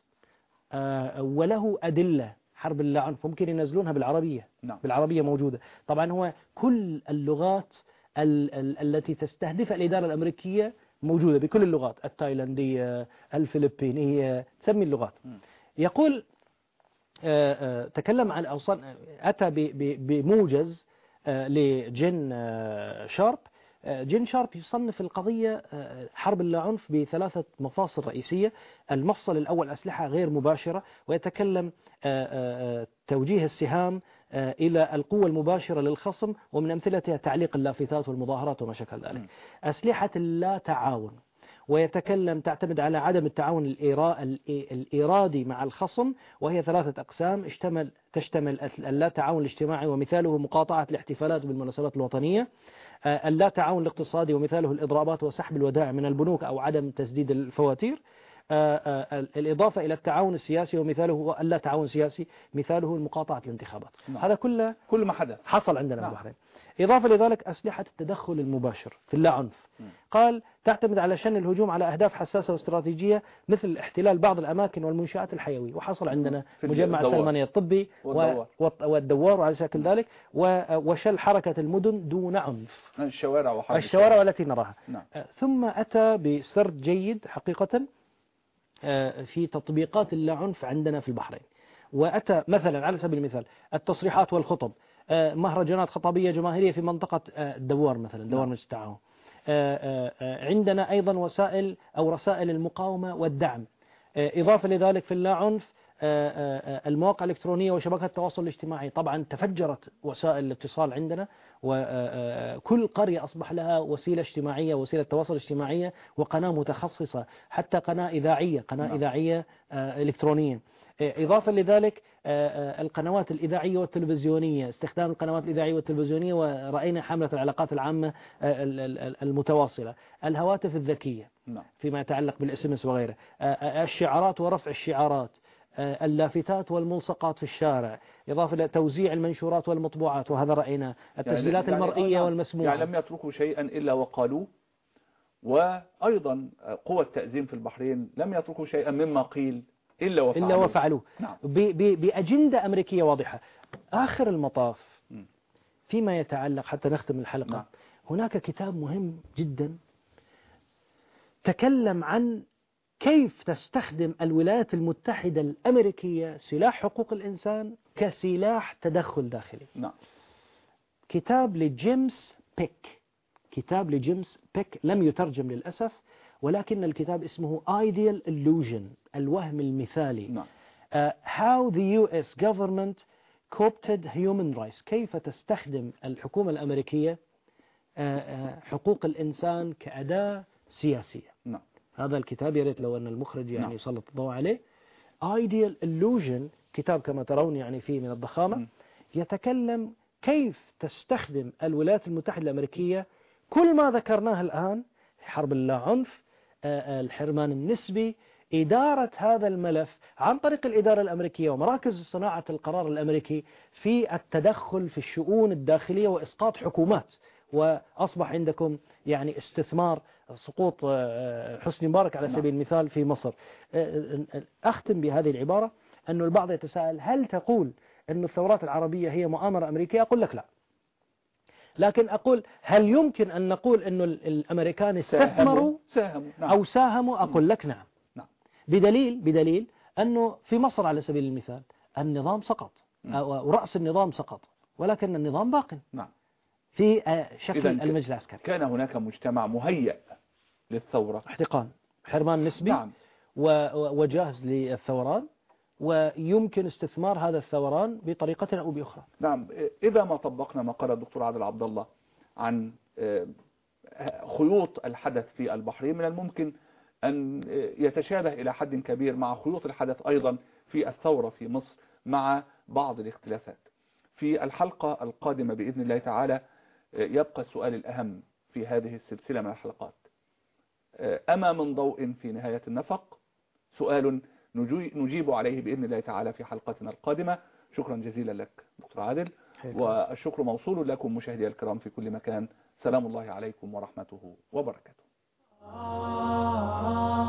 وله أدلة حرب اللا عنف، ممكن ينزلونها بالعربية. نعم. بالعربية موجودة طبعا، هو كل اللغات ال ال التي تستهدف الإدارة الأمريكية موجودة بكل اللغات، التايلاندية، الفلبينية، تسمي اللغات. م. يقول آآ آآ تكلم عن أوصان، أتى بموجز لجين شارب. جين شارب يصنف القضية حرب اللا عنف بثلاثة مفاصل رئيسية. المفصل الأول أسلحة غير مباشرة، ويتكلم توجيه السهام إلى القوة المباشرة للخصم، ومن أمثلتها تعليق اللافتات والمظاهرات وما شكل ذلك. أسلحة اللا تعاون، ويتكلم تعتمد على عدم التعاون الإرادي مع الخصم، وهي ثلاثة أقسام اشتمل تشتمل اللا تعاون الاجتماعي، ومثاله مقاطعة الاحتفالات بالمناسبات الوطنية. اللا تعاون الاقتصادي، ومثاله الإضرابات وسحب الودائع من البنوك أو عدم تسديد الفواتير. الإضافة إلى التعاون السياسي، ومثاله هو اللا تعاون سياسي، مثاله مقاطعة الانتخابات. نعم. هذا كله كل ما حدث حصل عندنا. نعم. في البحرين. إضافة لذلك أسلحة التدخل المباشر في اللا عنف. م. قال تعتمد على شن الهجوم على أهداف حساسة واستراتيجية، مثل احتلال بعض الأماكن والمنشآت الحيوية، وحصل عندنا مجمع سلمانية الطبي والدوار, والدوار وعلى شكل ذلك، وشل حركة المدن دون عنف، الشوارع وحركة الشوارع والتي نراها. نعم. ثم أتى بسرد جيد حقيقة في تطبيقات اللا عنف عندنا في البحرين، وأتى مثلا على سبيل المثال التصريحات والخطب، مهرجانات خطابية جماهيرية في منطقة الدوار مثلا، دوار مجلس التعاون. عندنا أيضا وسائل أو رسائل المقاومة والدعم. إضافة لذلك في اللا عنف المواقع الإلكترونية وشبكات التواصل الاجتماعي. طبعا تفجرت وسائل الاتصال عندنا، وكل قرية أصبح لها وسيلة اجتماعية، وسيلة تواصل اجتماعية، وقناة متخصصة، حتى قناة إذاعية، قناة نعم. إذاعية إلكترونية. إضافة لذلك القنوات الإذاعية والتلفزيونية، استخدام القنوات الإذاعية والتلفزيونية، ورأينا حملة العلاقات العامة المتواصلة، الهواتف الذكية فيما يتعلق بالاس ام اس وغيره، الشعارات ورفع الشعارات، اللافتات والملصقات في الشارع، إضافة إلى توزيع المنشورات والمطبوعات، وهذا رأينا التسجيلات يعني المرئية يعني والمسموعة. يعني لم يتركوا شيئا إلا وقالوا. وأيضا قوى التأزيم في البحرين لم يتركوا شيئا مما قيل إلا وفعلوه, إلا وفعلوه. نعم. بأجندة أمريكية واضحة. آخر المطاف فيما يتعلق، حتى نختم الحلقة، نعم. هناك كتاب مهم جدا تكلم عن كيف تستخدم الولايات المتحدة الأمريكية سلاح حقوق الإنسان كسلاح تدخل داخلي. نعم. كتاب لجيمس بيك، كتاب لجيمس بيك لم يترجم للأسف، ولكن الكتاب اسمه Ideal Illusion، الوهم المثالي. نعم. uh, How the يو إس government co-opted human rights، كيف تستخدم الحكومة الأمريكية uh, uh, حقوق الإنسان كأداة سياسية. نعم. هذا الكتاب يا ريت لو أن المخرج يعني نعم. يسلط الضوء عليه. Ideal Illusion، كتاب كما ترون يعني فيه من الضخامة. م. يتكلم كيف تستخدم الولايات المتحدة الأمريكية كل ما ذكرناه الآن، حرب اللا عنف، الحرمان النسبي، إدارة هذا الملف عن طريق الإدارة الأمريكية ومراكز صناعة القرار الأمريكي في التدخل في الشؤون الداخلية وإسقاط حكومات. وأصبح عندكم يعني استثمار، سقوط حسني مبارك على سبيل المثال في مصر. أختم بهذه العبارة، أن البعض يتساءل هل تقول أن الثورات العربية هي مؤامرة أمريكية؟ أقول لك لا، لكن أقول هل يمكن أن نقول أن الأمريكان استثمروا ساهموا نعم. أو ساهموا؟ أقول لك نعم. نعم. بدليل بدليل أنه في مصر على سبيل المثال النظام سقط أو رأس النظام سقط، ولكن النظام باق نعم. في شكل المجلس العسكري. كان هناك مجتمع مهيئ للثورة، احتقان، حرمان نسبي، نعم. وجاهز للثوران، ويمكن استثمار هذا الثوران بطريقة أو بأخرى. نعم. إذا ما طبقنا ما قال الدكتور عادل عبد الله عن خيوط الحدث في البحرين، من الممكن أن يتشابه إلى حد كبير مع خيوط الحدث أيضا في الثورة في مصر مع بعض الاختلافات. في الحلقة القادمة بإذن الله تعالى يبقى السؤال الأهم في هذه السلسلة من الحلقات، أما من ضوء في نهاية النفق؟ سؤال نجيب عليه بإذن الله تعالى في حلقتنا القادمة. شكرا جزيلا لك دكتور عادل، والشكر موصول لكم مشاهدي الكرام في كل مكان. سلام الله عليكم ورحمته وبركاته.